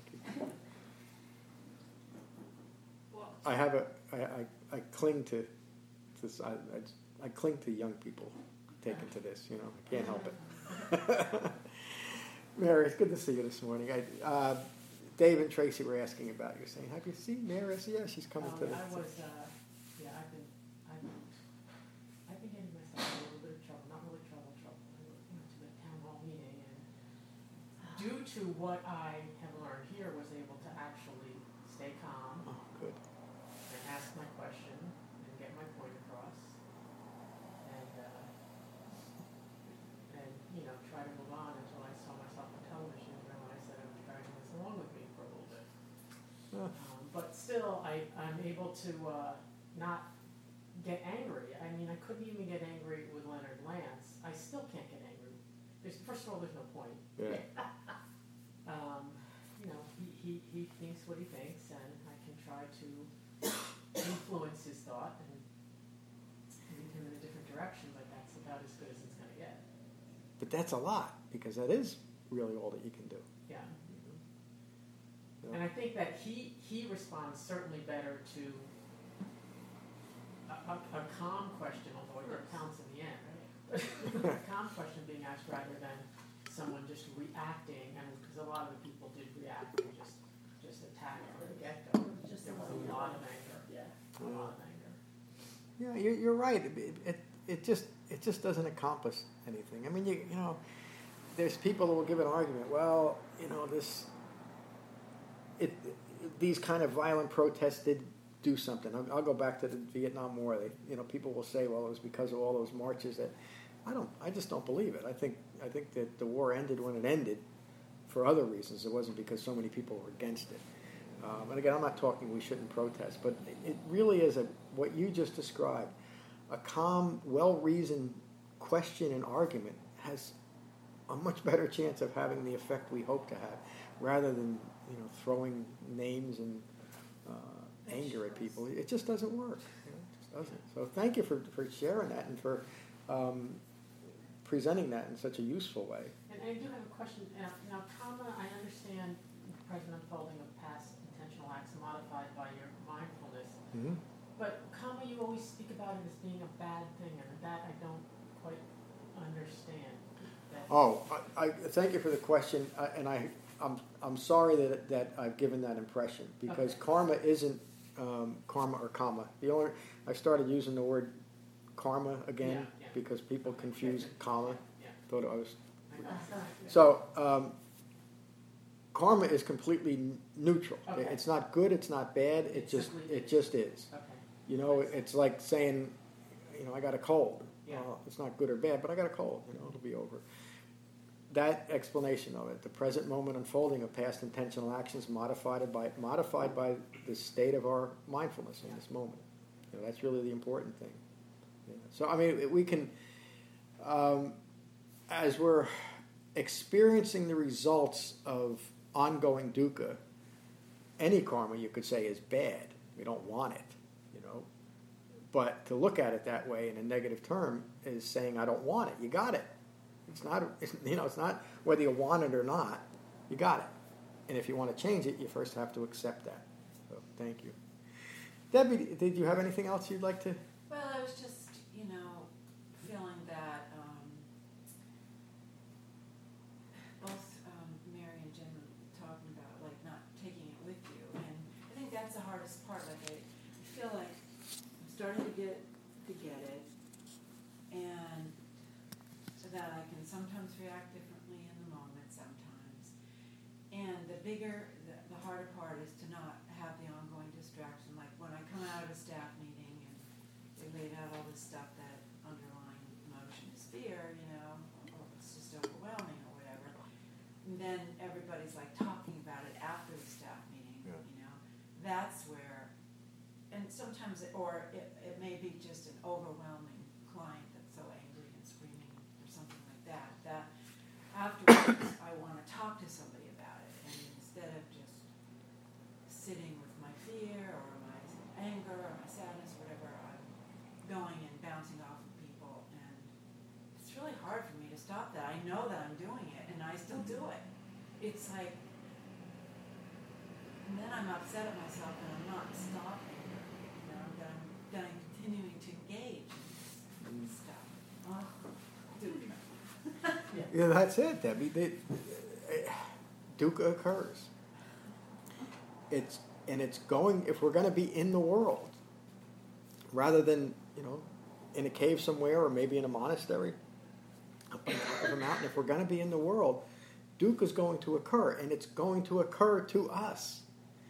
S5: Well,
S1: I have a, I, I, I cling to, to this- I, I, I cling to young people taken to this, you know, I can't help it. Mary, it's good to see you this morning. I, uh, Dave and Tracy were asking about you, saying, have you seen Mary? I said, yeah, she's coming
S8: Um,
S1: to the.
S8: I was, uh, yeah, I've been, I've been, I've been getting myself in a little bit of trouble, not really trouble, trouble. I went to the town hall meeting, and due to what I have learned here, was able to actually stay calm
S1: Oh, good.
S8: and ask my question and get my point across, and, uh, and, you know, try to move on until I saw myself on television and realized that I was dragging this along with me for a little bit.
S1: Uh,
S8: Um, but still, I, I'm able to uh, not get angry. I mean, I couldn't even get angry with Leonard Lance. I still can't get angry. There's, first of all, there's no point.
S1: yeah.
S8: Um, you know, he, he, he thinks what he thinks, and I can try to influence his thought and lead him in a different direction, but that's about as good as it's going to get.
S1: But that's a lot, because that is really all that you can do.
S8: Yeah.
S1: Yeah.
S8: And I think that he, he responds certainly better to a, a, a calm question, although it counts in the end, right? A calm question being asked rather than someone just reacting, and because a lot of the people did react and just, just attack from the get-go.
S6: Just
S8: There
S6: a
S8: was a
S6: little-
S8: lot of anger,
S6: Yeah.
S8: a lot of anger.
S1: Yeah, you're, you're right. It, it, it just it just doesn't accomplish anything. I mean, you you know, there's people who will give an argument. Well, you know, this it, these kind of violent protests did do something. I'll, I'll go back to the Vietnam War. They, you know, people will say, well, it was because of all those marches. That I don't. I just don't believe it. I think I think that the war ended when it ended for other reasons. It wasn't because so many people were against it. Um, and again, I'm not talking we shouldn't protest, but it really is a what you just described. A calm, well-reasoned question and argument has a much better chance of having the effect we hope to have, rather than you know throwing names and uh, anger at people. It just doesn't work. You know, it just doesn't. So thank you for, for sharing that and for um, presenting that in such a useful way.
S8: And I do have a question. Now, now comma, I understand the present unfolding of past intentional acts modified by your mindfulness.
S1: Mm-hmm.
S8: But comma, you always speak about it as being a bad thing, and that I don't quite understand. That
S1: Oh, I, I thank you for the question, I, and I, I'm, I'm sorry that that I've given that impression, because
S8: Okay.
S1: karma isn't um, karma or comma. The only I started using the word karma again
S8: Yeah, yeah.
S1: because people confuse comma.
S8: Yeah.
S1: Thought I was
S8: I-
S1: so. Um, karma is completely n- neutral.
S8: Okay.
S1: It's not good. It's not bad. It
S8: It's
S1: just
S8: simply-
S1: it just is.
S8: Okay.
S1: You know, it's like saying, you know, I got a cold.
S8: Yeah.
S1: Well, it's not good or bad, but I got a cold. You know, it'll be over. That explanation of it, the present moment unfolding of past intentional actions modified by modified by the state of our mindfulness in this moment. You know, that's really the important thing. Yeah. So, I mean, we can, um, as we're experiencing the results of ongoing dukkha, any karma you could say is bad. We don't want it, you know. But to look at it that way in a negative term is saying I don't want it. You got it. It's not, it's, you know, it's not whether you want it or not. You got it. And if you want to change it, you first have to accept that. So thank you. Debbie, did you have anything else you'd like to?
S7: Well, I was just, you know, feeling that um, both um, Mary and Jim were talking about, like, not taking it with you. And I think that's the hardest part. Like, I feel like I'm starting to get to get it. And so that I can sometimes react differently in the moment sometimes. And the bigger, the, the harder part is to not have the ongoing distraction. Like when I come out of a staff meeting and they laid out all this stuff, that underlying emotion is fear, you know, or it's just overwhelming or whatever. And then everybody's like talking about it after the staff meeting,
S1: Yeah.
S7: you know. That's where, and sometimes, it, or it, it may be just an overwhelming client that's so angry and screaming or something like that, that afterwards I want to talk to somebody about it. And instead of just sitting with my fear or my anger or my sadness, whatever, I'm going and bouncing off of people. And it's really hard for me to stop that. I know that I'm doing it, and I still do it. it's like, and then I'm upset at myself and I'm not stopping, you know, that I'm, that I'm continuing to engage in this stuff. Oh, dude.
S1: Yeah, that's it, Debbie. They, dukkha occurs. It's and it's going. If we're going to be in the world, rather than you know, in a cave somewhere or maybe in a monastery, up on top of a mountain, if we're going to be in the world, dukkha is going to occur, and it's going to occur to us.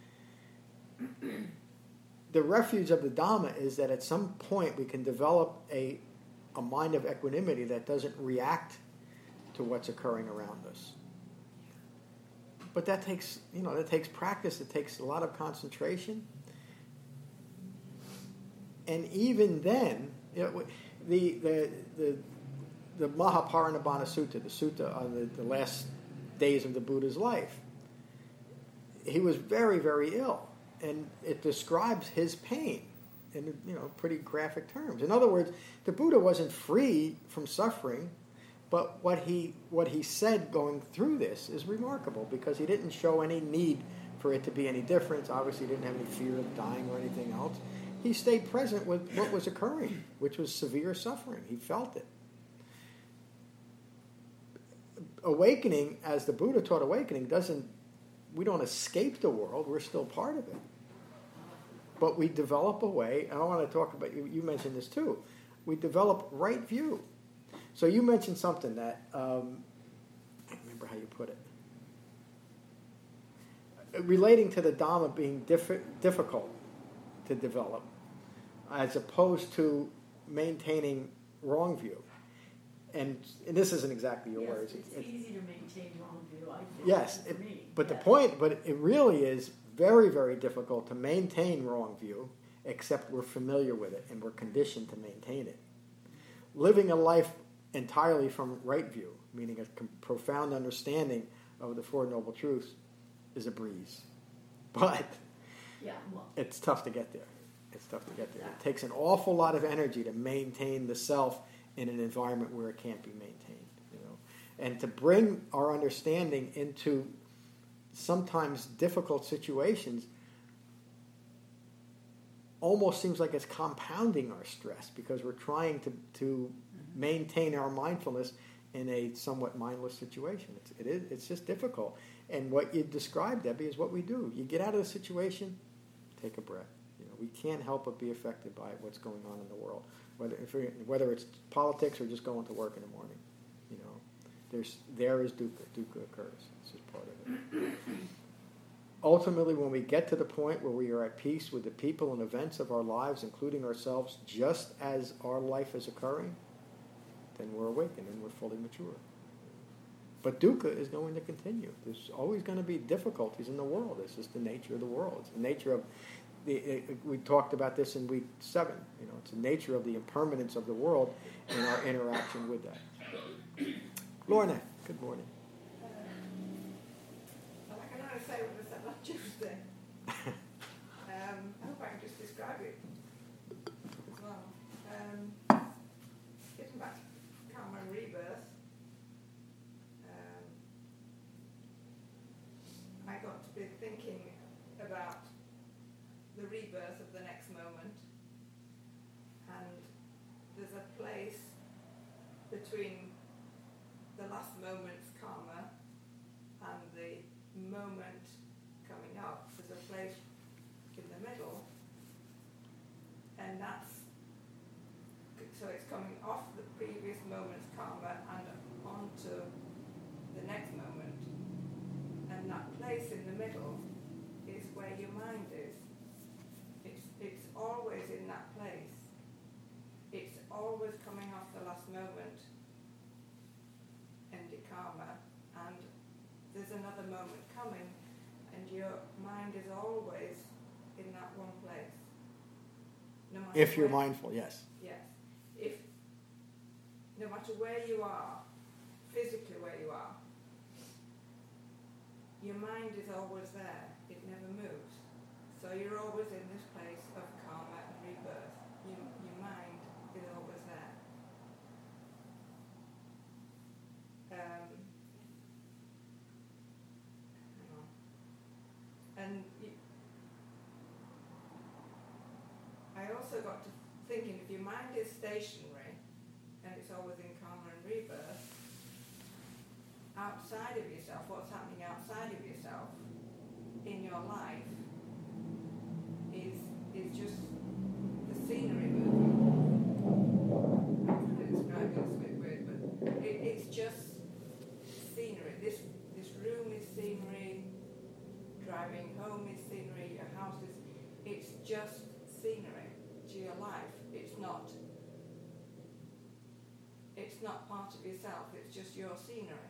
S1: The refuge of the Dhamma is that at some point we can develop a a mind of equanimity that doesn't react to what's occurring around us. But that takes, you know, that takes practice. It takes a lot of concentration. And even then, you know, the the the the Mahaparinibbana Sutta, the sutta on the, the last days of the Buddha's life, he was very, very ill, and it describes his pain in, you know, pretty graphic terms. In other words, the Buddha wasn't free from suffering. But what he what he said going through this is remarkable because he didn't show any need for it to be any different. Obviously, he didn't have any fear of dying or anything else. He stayed present with what was occurring, which was severe suffering. He felt it. Awakening, as the Buddha taught awakening, doesn't, we don't escape the world, we're still part of it. But we develop a way, and I want to talk about, you, you mentioned this too, we develop right view. So you mentioned something that, um, I can't remember how you put it. Relating to the Dhamma being diff- difficult to develop, as opposed to maintaining wrong view. And, and this isn't exactly your
S6: Yes,
S1: words.
S6: it's,
S1: It's-
S6: easy to maintain wrong view, I think.
S1: Yes,
S6: for
S1: it-
S6: me.
S1: but the
S6: Yeah.
S1: point, but it really is very, very difficult to maintain wrong view, except we're familiar with it and we're conditioned to maintain it. Living a life entirely from right view, meaning a com- profound understanding of the Four Noble Truths, is a breeze. But
S6: Yeah, well,
S1: it's tough to get there. It's tough to get there. It takes an awful lot of energy to maintain the self in an environment where it can't be maintained, you know, and to bring our understanding into sometimes difficult situations almost seems like it's compounding our stress because we're trying to, to maintain our mindfulness in a somewhat mindless situation. It's, it is, it's just difficult. And what you described, Debbie, is what we do. You get out of the situation, take a breath. You know, we can't help but be affected by what's going on in the world, whether if we, whether it's politics or just going to work in the morning. You know, there's there is dukkha. Dukkha occurs. This is part of it. Ultimately, when we get to the point where we are at peace with the people and events of our lives, including ourselves, just as our life is occurring, then we're awakened and we're fully mature. But dukkha is going to continue. There's always going to be difficulties in the world. It's just the nature of the world. It's the nature of the. It, we talked about this in week seven. You know, it's the nature of the impermanence of the world and our interaction with that. Lorna, good morning.
S2: Well, I can only say what I said on Tuesday. um, I hope I can just describe it as well. Um, getting back to karma and rebirth, um, I got to be thinking about the rebirth of the next moment, and there's a place between the last moment's karma and the moment coming up. There's a place in the middle, and that's so it's coming off the previous moment's karma and onto the next moment, and that place in the middle is where your mind is. It's it's always in that place. It's always coming off the last moment and the karma, and there's another moment coming, and your mind is always in that one place. No matter
S1: If you're
S2: where-
S1: mindful, yes.
S2: Yes. If no matter where you are, physically where you are, your mind is always there. It never moves. So you're always in this place of karma and rebirth. Your, your mind is always there. Um,
S9: also got to thinking, if your mind is stationary and it's always in karma and rebirth, outside of yourself, what's happening outside of yourself in your life is is just the scenery moving. I'm trying to describe it, it's a bit weird, but it, it's just scenery. This this room is scenery, driving home is scenery, your house is, it's just scenery to your life. It's not it's not part of yourself, it's just your scenery.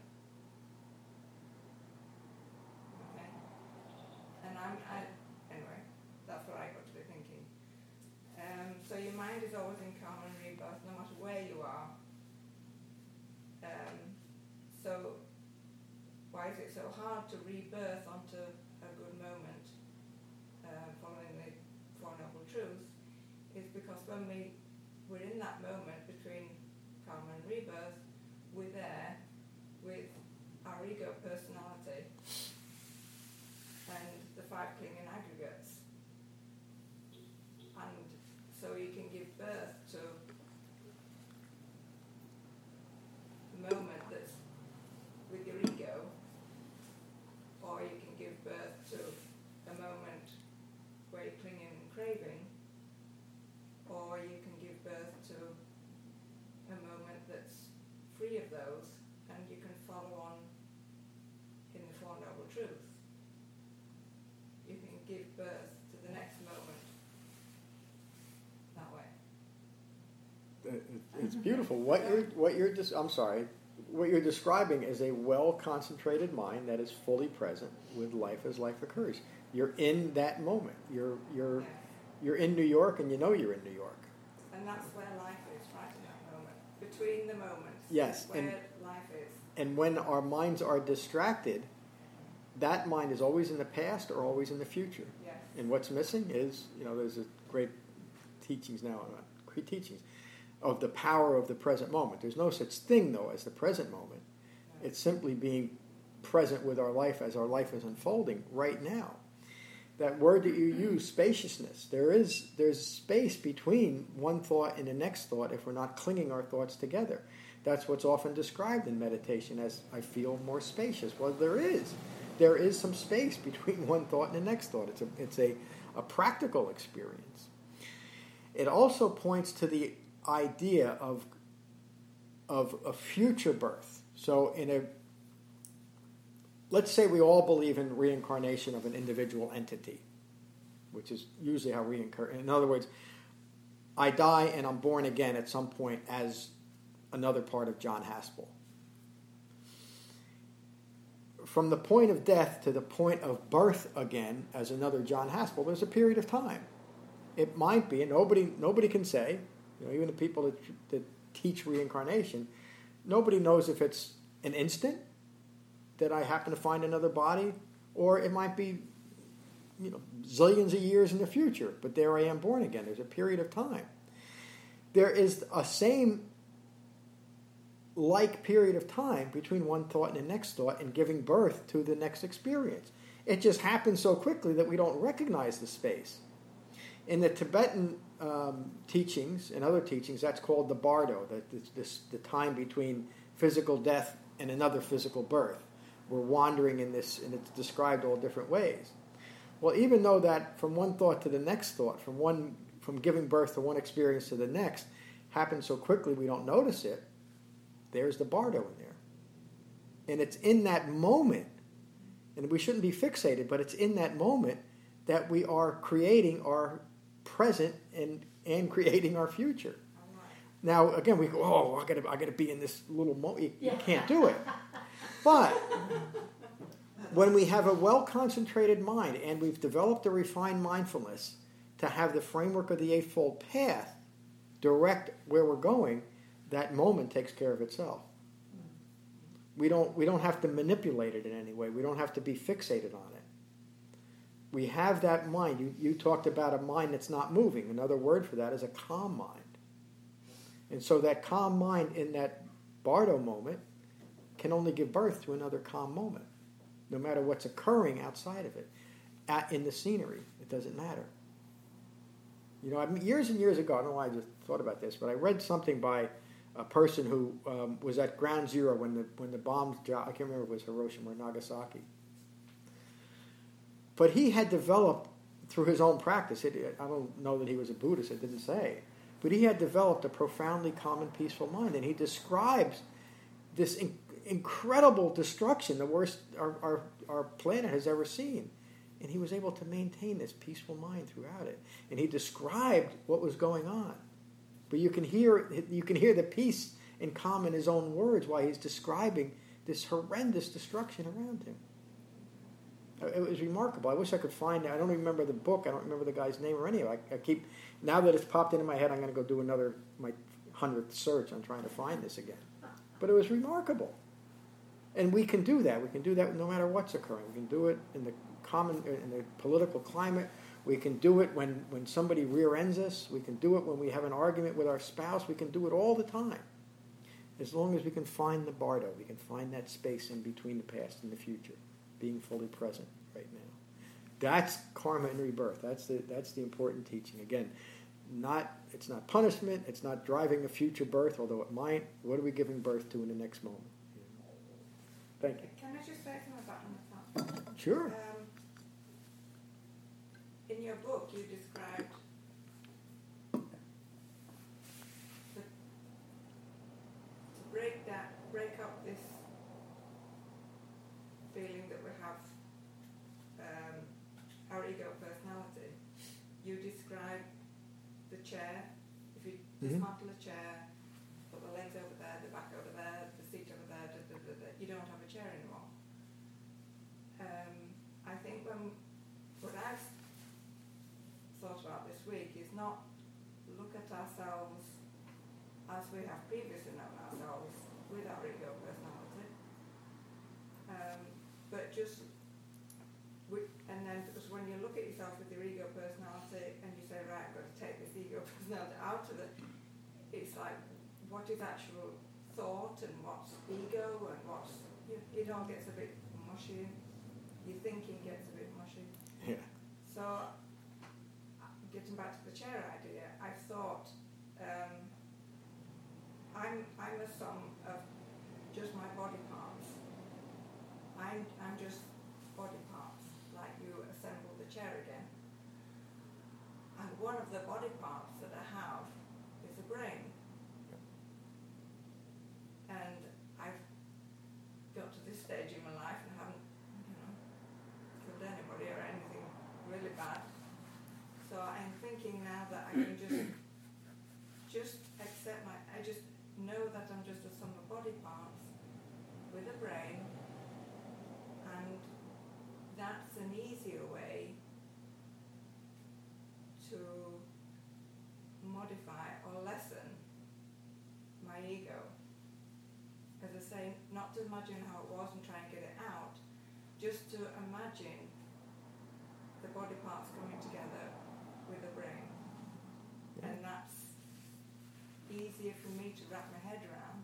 S9: Okay? And I'm I anyway, that's what I got to be thinking. Um, so your mind is always in karma and rebirth, no matter where you are. Um, so why is it so hard to rebirth onto a good moment, uh, following the Four Noble Truths? Is because when we we're in that moment between karma and rebirth, we're there with our ego personality and the five clinging aggregates, and so you can give birth to the moment that's with your ego, or you can give birth to a moment where you're clinging and craving, or you can give birth to a moment that's free of those, and you can follow on in the Four Noble Truths. You can give birth to the next moment that way.
S1: It- It's beautiful. What you're, what you're, des- I'm sorry, what you're describing is a well-concentrated mind that is fully present with life as life occurs. You're in that moment. You're, you're,
S9: Yes.
S1: you're in New York, and you know you're in New York.
S9: And that's where life is, right in that moment. Between the moments.
S1: Yes,
S9: Where
S1: and-
S9: life is.
S1: And when our minds are distracted, that mind is always in the past or always in the future.
S9: Yes.
S1: And what's missing is, you know, there's a great teachings now, uh, great teachings, of the power of the present moment. There's no such thing, though, as the present moment. It's simply being present with our life as our life is unfolding right now. That word that you use, spaciousness, there is there's space between one thought and the next thought if we're not clinging our thoughts together. That's what's often described in meditation as, I feel more spacious. Well, there is. There is some space between one thought and the next thought. It's a, it's a, a practical experience. It also points to the idea of, of a future birth. So in a, let's say we all believe in reincarnation of an individual entity, which is usually how reincarnation, in other words, I die and I'm born again at some point as another part of John Haspel. From the point of death to the point of birth again as another John Haspel, there's a period of time. It might be, and nobody nobody can say, you know, even the people that, that teach reincarnation, nobody knows if it's an instant that I happen to find another body, or it might be, you know, zillions of years in the future, but there I am born again. There's a period of time. There is a same like period of time between one thought and the next thought and giving birth to the next experience. It just happens so quickly that we don't recognize the space. In the Tibetan um, teachings and other teachings, that's called the bardo, the, the, the time between physical death and another physical birth. We're wandering in this, and it's described all different ways. Well, even though that from one thought to the next thought, from one from giving birth to one experience to the next, happens so quickly we don't notice it, there's the bardo in there. And it's in that moment, and we shouldn't be fixated, but it's in that moment that we are creating our present and, and creating our future. Now, again, we go, oh, I gotta, I gotta be in this little moment. You, you can't do it. But when we have a well-concentrated mind and we've developed a refined mindfulness to have the framework of the Eightfold Path direct where we're going, that moment takes care of itself. We don't, we don't have to manipulate it in any way. We don't have to be fixated on it. We have that mind. You, you talked about a mind that's not moving. Another word for that is a calm mind. And so that calm mind in that bardo moment can only give birth to another calm moment, no matter what's occurring outside of it. At, in the scenery, it doesn't matter. You know, I mean, years and years ago, I don't know why I just thought about this, but I read something by a person who um, was at Ground Zero when the when the bombs dropped. I can't remember if it was Hiroshima or Nagasaki. But he had developed, through his own practice, it, I don't know that he was a Buddhist, it didn't say, but he had developed a profoundly calm and peaceful mind, and he describes this in, incredible destruction, the worst our, our, our planet has ever seen. And he was able to maintain this peaceful mind throughout it. And he described what was going on. But you can hear you can hear the peace and calm in his own words while he's describing this horrendous destruction around him. It was remarkable. I wish I could find it. I don't even remember the book. I don't remember the guy's name or any of it. I, I keep now that it's popped into my head, I'm going to go do another my hundredth search on trying to find this again. But it was remarkable. And we can do that. We can do that no matter what's occurring. We can do it in the common in the political climate. We can do it when, when somebody rear ends us. We can do it when we have an argument with our spouse. We can do it all the time. As long as we can find the bardo, we can find that space in between the past and the future, being fully present right now. That's karma and rebirth. That's the that's the important teaching. Again, not it's not punishment. It's not driving a future birth, although it might. What are we giving birth to in the next moment? Thank you.
S9: Can I just say something about on the
S1: Sure.
S9: Um, in your book, you described the, to break that, break up this feeling that we have um, our ego personality. You describe the chair. If you
S1: Mhm.
S9: dismantle a chair, put the legs over there, the back over there, the seat over there, da, da, da, da, you don't have a chair anymore. Um, I think when what I've thought about this week is not look at ourselves as we have previously known ourselves with our ego personality, um, but just we, and then because when you look at yourself with your ego personality and you say, right, I've got to take this ego personality out of it, it's like what is actual thought and what's ego and what's you, it all gets a bit mushy. Your thinking gets a bit mushy.
S1: Yeah.
S9: So, getting back to the chair idea, I thought um, I'm I'm a sum of just my body parts. I'm I'm just body parts, like you assemble the chair again. And one of the body parts that I have is the brain. And I've got to this stage in my life and haven't, you know, killed anybody or anything really bad. So I'm thinking now that I can just just accept my, I just know that I'm just a sum of body parts with a brain, and that's an easier way to modify or lessen my ego. As I say, not to imagine how it was and try and get it out, just to imagine the body parts coming together with the brain. And that's easier for me to wrap my head around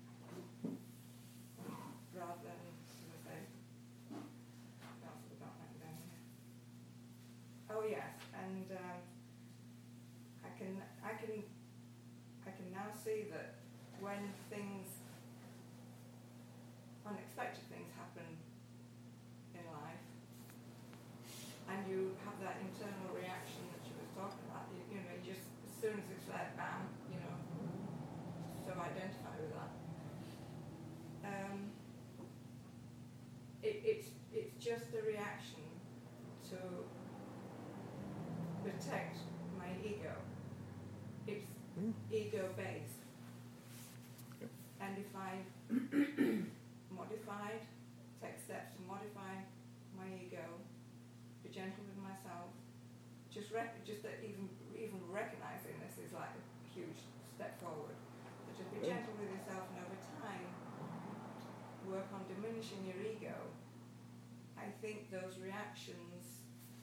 S9: rather than, as I say, that's what about that down here. Oh yes, and um, I can I can I can now see that when things unexpected things happen in life, and you have that internal reaction that you were talking about, you, you know, you just, as soon as it's there, bam, you know, so identify with that. Um, it, it's, it's just a reaction to protect my ego. It's
S1: Mm.
S9: ego-based.
S1: Yep.
S9: And if I modified, take steps to modify my ego, be gentle with myself. Just rec- just that even even recognizing this is like a huge step forward. But just be
S1: Yeah.
S9: gentle with yourself, and over time, work on diminishing your ego. I think those reactions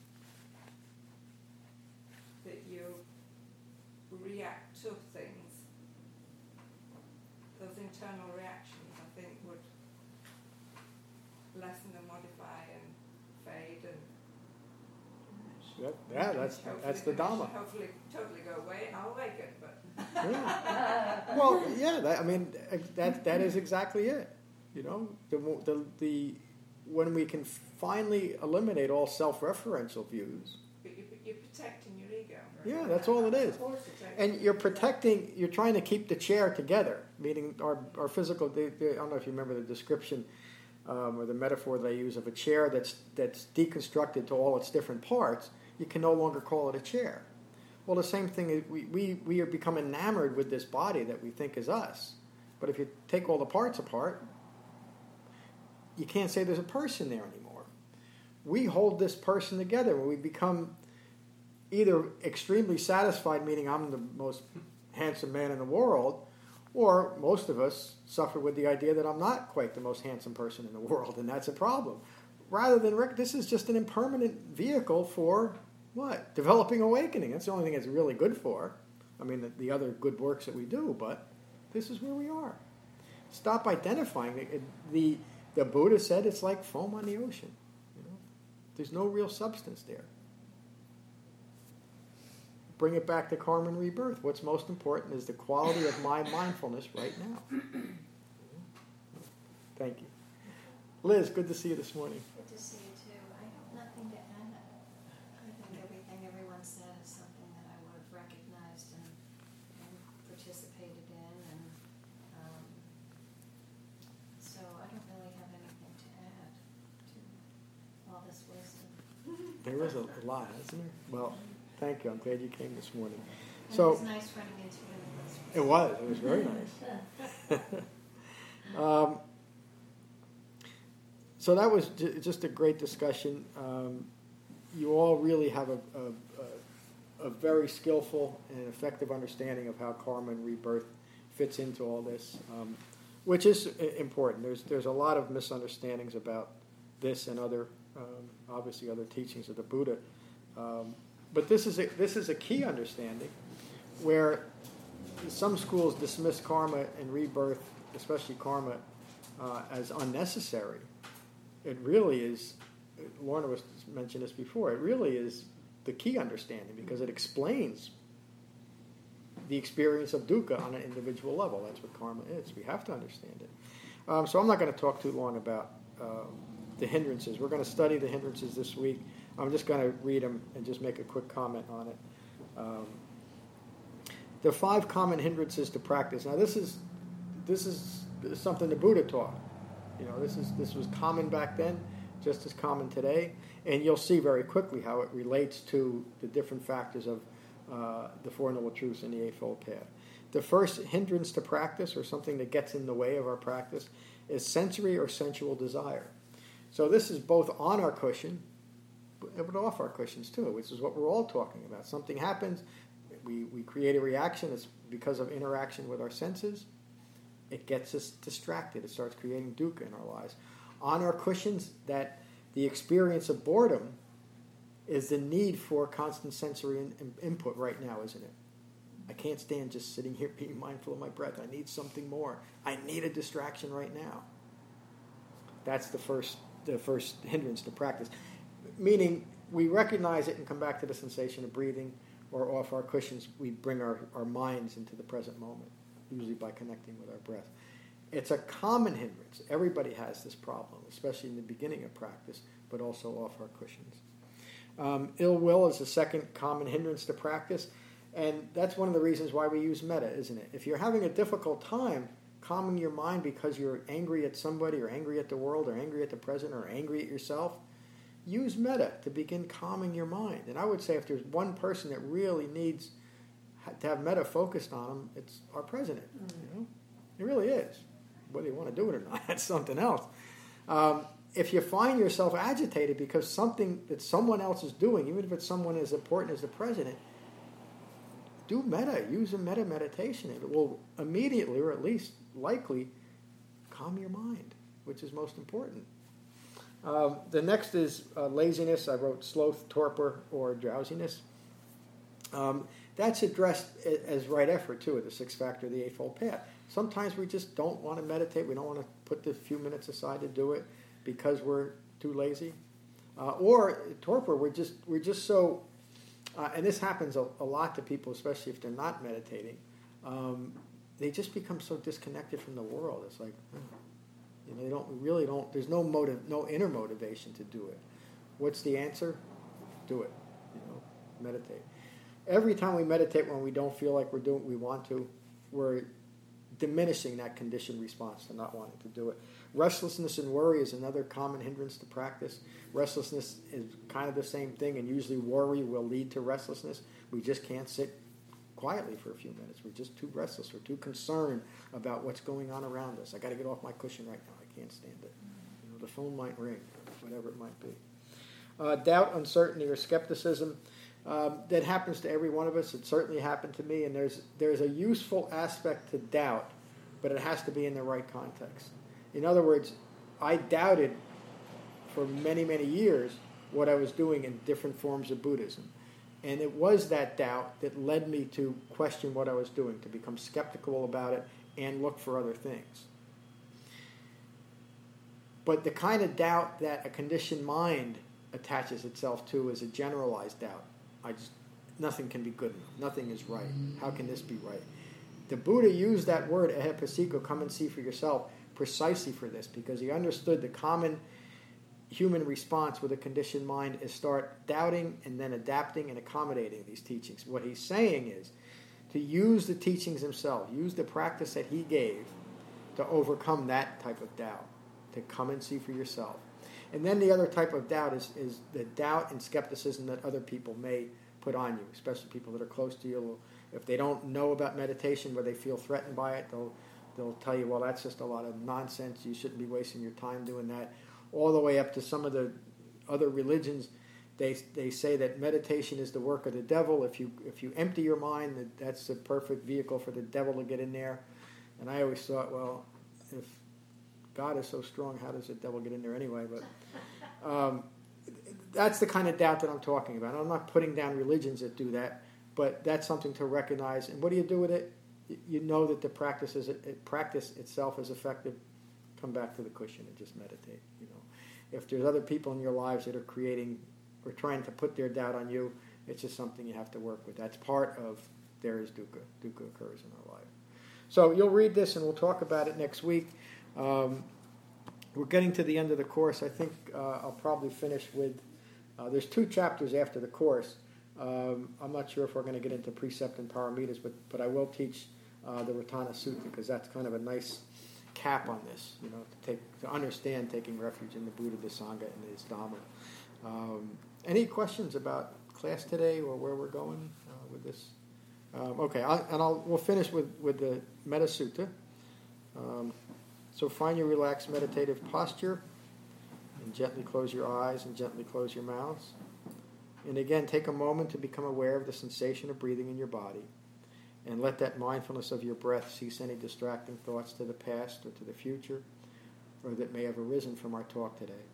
S9: that you react to things, those internal reactions, I think would lessen and modify and fade and diminish.
S1: That, yeah, that's
S9: Hopefully
S1: that's the
S9: connection
S1: Dhamma.
S9: Hopefully totally go away and I'll like it, but.
S1: Yeah. Well, yeah, that, I mean, that that is exactly it. You know, the the the when we can finally eliminate all self-referential views.
S9: But you, you're protecting your ego.
S1: Yeah, that's all it is.
S9: Protecting-
S1: And you're protecting, you're trying to keep the chair together, meaning our, our physical, they, they, I don't know if you remember the description um, or the metaphor they use of a chair that's, that's deconstructed to all its different parts, you can no longer call it a chair. Well, the same thing, is we, we, we are become enamored with this body that we think is us. But if you take all the parts apart, you can't say there's a person there anymore. We hold this person together when we become either extremely satisfied, meaning I'm the most handsome man in the world, or most of us suffer with the idea that I'm not quite the most handsome person in the world, and that's a problem. Rather than, rec- this is just an impermanent vehicle for what? Developing awakening. That's the only thing it's really good for. I mean, the, the other good works that we do, but this is where we are. Stop identifying it. The, the Buddha said it's like foam on the ocean. You know? There's no real substance there. Bring it back to karma and rebirth. What's most important is the quality of my mindfulness right now. Thank you. Liz, good to see you this morning.
S10: Good to see you too. I have nothing to add. I think everything everyone said is something that I would have recognized and, and participated in, and um, so I don't really have anything to add to all this wisdom.
S1: There was a, a lot, isn't there? Well, thank you. I'm glad you came this morning.
S10: And
S1: So
S10: it was nice running into you in this.
S1: it was. It was very nice. um, so that was j- just a great discussion. Um, you all really have a, a, a, a very skillful and effective understanding of how karma and rebirth fits into all this, um, which is i- important. There's there's a lot of misunderstandings about this and other, um, obviously other teachings of the Buddha. Um, but this is a, this is a key understanding, where some schools dismiss karma and rebirth, especially karma, uh, as unnecessary. It really is. Lorna was mentioned this before. It really is the key understanding because it explains the experience of dukkha on an individual level. That's what karma is. We have to understand it. Um, so I'm not going to talk too long about um, the hindrances. We're going to study the hindrances this week. I'm just going to read them and just make a quick comment on it. Um, the five common hindrances to practice. Now, this is this is something the Buddha taught. You know, this is this was common back then, just as common today, and you'll see very quickly how it relates to the different factors of uh, the Four Noble Truths and the Eightfold Path. The first hindrance to practice, or something that gets in the way of our practice, is sensory or sensual desire. So this is both on our cushion, but off our cushions too, which is what we're all talking about. Something happens, we, we create a reaction. It's because of interaction with our senses. It gets us distracted. It starts creating dukkha in our lives. On our cushions, that the experience of boredom is the need for constant sensory in, in, input right now, isn't it? I can't stand just sitting here being mindful of my breath. I need something more. I need a distraction right now. That's the first the first hindrance to practice. Meaning, we recognize it and come back to the sensation of breathing, or off our cushions, we bring our, our minds into the present moment, usually by connecting with our breath. It's a common hindrance. Everybody has this problem, especially in the beginning of practice, but also off our cushions. Um, ill will is the second common hindrance to practice, and that's one of the reasons why we use metta, isn't it? If you're having a difficult time calming your mind because you're angry at somebody, or angry at the world, or angry at the present, or angry at yourself, use metta to begin calming your mind. And I would say if there's one person that really needs to have metta focused on them, it's our president. Mm. You know, it really is. Whether you want to do it or not, that's something else. Um, if you find yourself agitated because something that someone else is doing, even if it's someone as important as the president, do metta. Use a metta meditation. It will immediately, or at least likely, calm your mind, which is most important. Um, the next is uh, laziness. I wrote sloth, torpor, or drowsiness. Um, that's addressed as right effort, too, at the sixth factor of the Eightfold Path. Sometimes we just don't want to meditate. We don't want to put the few minutes aside to do it because we're too lazy. Uh, or torpor, we're just we're just so, uh, and this happens a, a lot to people, especially if they're not meditating. Um, they just become so disconnected from the world. It's like, hmm, you know, they don't really don't. There's no motive, no inner motivation to do it. What's the answer? Do it. You know, meditate. Every time we meditate when we don't feel like we're doing what we want to, we're diminishing that conditioned response to not wanting to do it. Restlessness and worry is another common hindrance to practice. Restlessness is kind of the same thing, and usually worry will lead to restlessness. We just can't sit quietly for a few minutes. We're just too restless. We're too concerned about what's going on around us. I got to get off my cushion right now. I can't stand it. You know, the phone might ring, whatever it might be. Uh, doubt, uncertainty, or skepticism. Um, that happens to every one of us. It certainly happened to me, and there's there's a useful aspect to doubt, but it has to be in the right context. In other words, I doubted for many, many years what I was doing in different forms of Buddhism. And it was that doubt that led me to question what I was doing, to become skeptical about it and look for other things. But the kind of doubt that a conditioned mind attaches itself to is a generalized doubt. I just, nothing can be good enough. Nothing is right. How can this be right? The Buddha used that word, ehipassiko, come and see for yourself, precisely for this, because he understood the common human response with a conditioned mind is start doubting and then adapting and accommodating these teachings. What he's saying is to use the teachings himself, use the practice that he gave to overcome that type of doubt, to come and see for yourself. And then the other type of doubt is, is the doubt and skepticism that other people may put on you, especially people that are close to you. If they don't know about meditation, where they feel threatened by it, they'll they'll tell you, well, that's just a lot of nonsense. You shouldn't be wasting your time doing that. All the way up to some of the other religions, they they say that meditation is the work of the devil. If you if you empty your mind, that that's the perfect vehicle for the devil to get in there. And I always thought, well, if God is so strong, how does the devil get in there anyway? But um, that's the kind of doubt that I'm talking about. I'm not putting down religions that do that, but that's something to recognize. And what do you do with it? You know that the practice is it, practice itself is effective. Come back to the cushion and just meditate. You know, if there's other people in your lives that are creating or trying to put their doubt on you, it's just something you have to work with. That's part of there is dukkha. Dukkha occurs in our life. So you'll read this, and we'll talk about it next week. Um, we're getting to the end of the course. I think uh, I'll probably finish with, uh, there's two chapters after the course. Um, I'm not sure if we're going to get into precept and paramitas, but, but I will teach uh, the Ratana Sutta, because that's kind of a nice cap on this, you know, to take to understand taking refuge in the Buddha, the Sangha, and his Dhamma. Um, any questions about class today or where we're going uh, with this? Um, okay, I'll, and I'll we'll finish with, with the Metta Sutta. Um, So find your relaxed meditative posture and gently close your eyes and gently close your mouths. And again, take a moment to become aware of the sensation of breathing in your body, and let that mindfulness of your breath cease any distracting thoughts to the past or to the future, or that may have arisen from our talk today.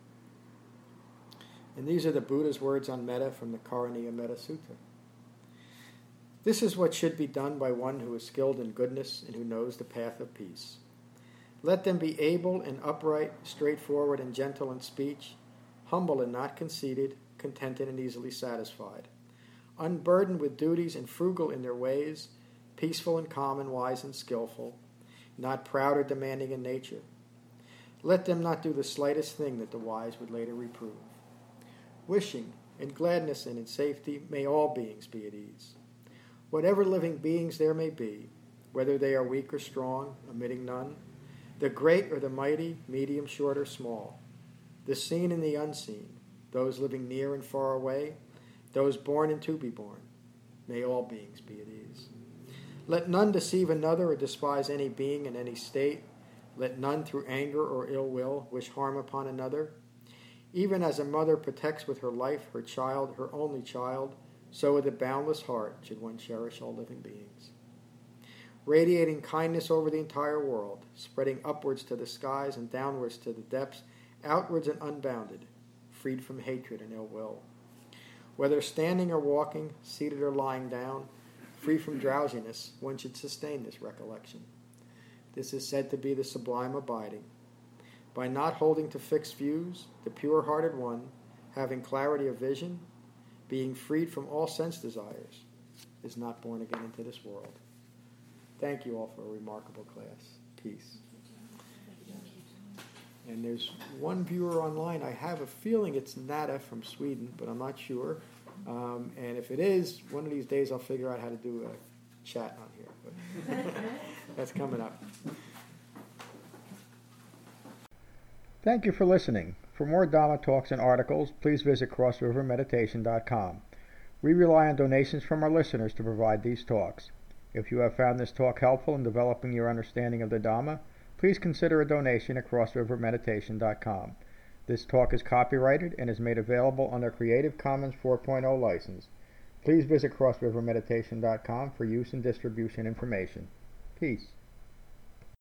S1: And these are the Buddha's words on metta from the Karaniya Metta Sutta. This is what should be done by one who is skilled in goodness and who knows the path of peace. Let them be able and upright, straightforward and gentle in speech, humble and not conceited, contented and easily satisfied, unburdened with duties and frugal in their ways, peaceful and calm and wise and skillful, not proud or demanding in nature. Let them not do the slightest thing that the wise would later reprove. Wishing, in gladness and in safety, may all beings be at ease. Whatever living beings there may be, whether they are weak or strong, omitting none, the great or the mighty, medium, short, or small, the seen and the unseen, those living near and far away, those born and to be born, may all beings be at ease. Let none deceive another or despise any being in any state. Let none through anger or ill will wish harm upon another. Even as a mother protects with her life her child, her only child, so with a boundless heart should one cherish all living beings. Radiating kindness over the entire world, spreading upwards to the skies and downwards to the depths, outwards and unbounded, freed from hatred and ill will. Whether standing or walking, seated or lying down, free from drowsiness, one should sustain this recollection. This is said to be the sublime abiding. By not holding to fixed views, the pure-hearted one, having clarity of vision, being freed from all sense desires, is not born again into this world. Thank you all for a remarkable class. Peace. And there's one viewer online. I have a feeling it's Nada from Sweden, but I'm not sure. Um, and if it is, one of these days I'll figure out how to do a chat on here. But that's coming up. Thank you for listening. For more Dhamma talks and articles, please visit cross river meditation dot com. We rely on donations from our listeners to provide these talks. If you have found this talk helpful in developing your understanding of the Dhamma, please consider a donation at cross river meditation dot com. This talk is copyrighted and is made available under Creative Commons four point oh license. Please visit cross river meditation dot com for use and distribution information. Peace.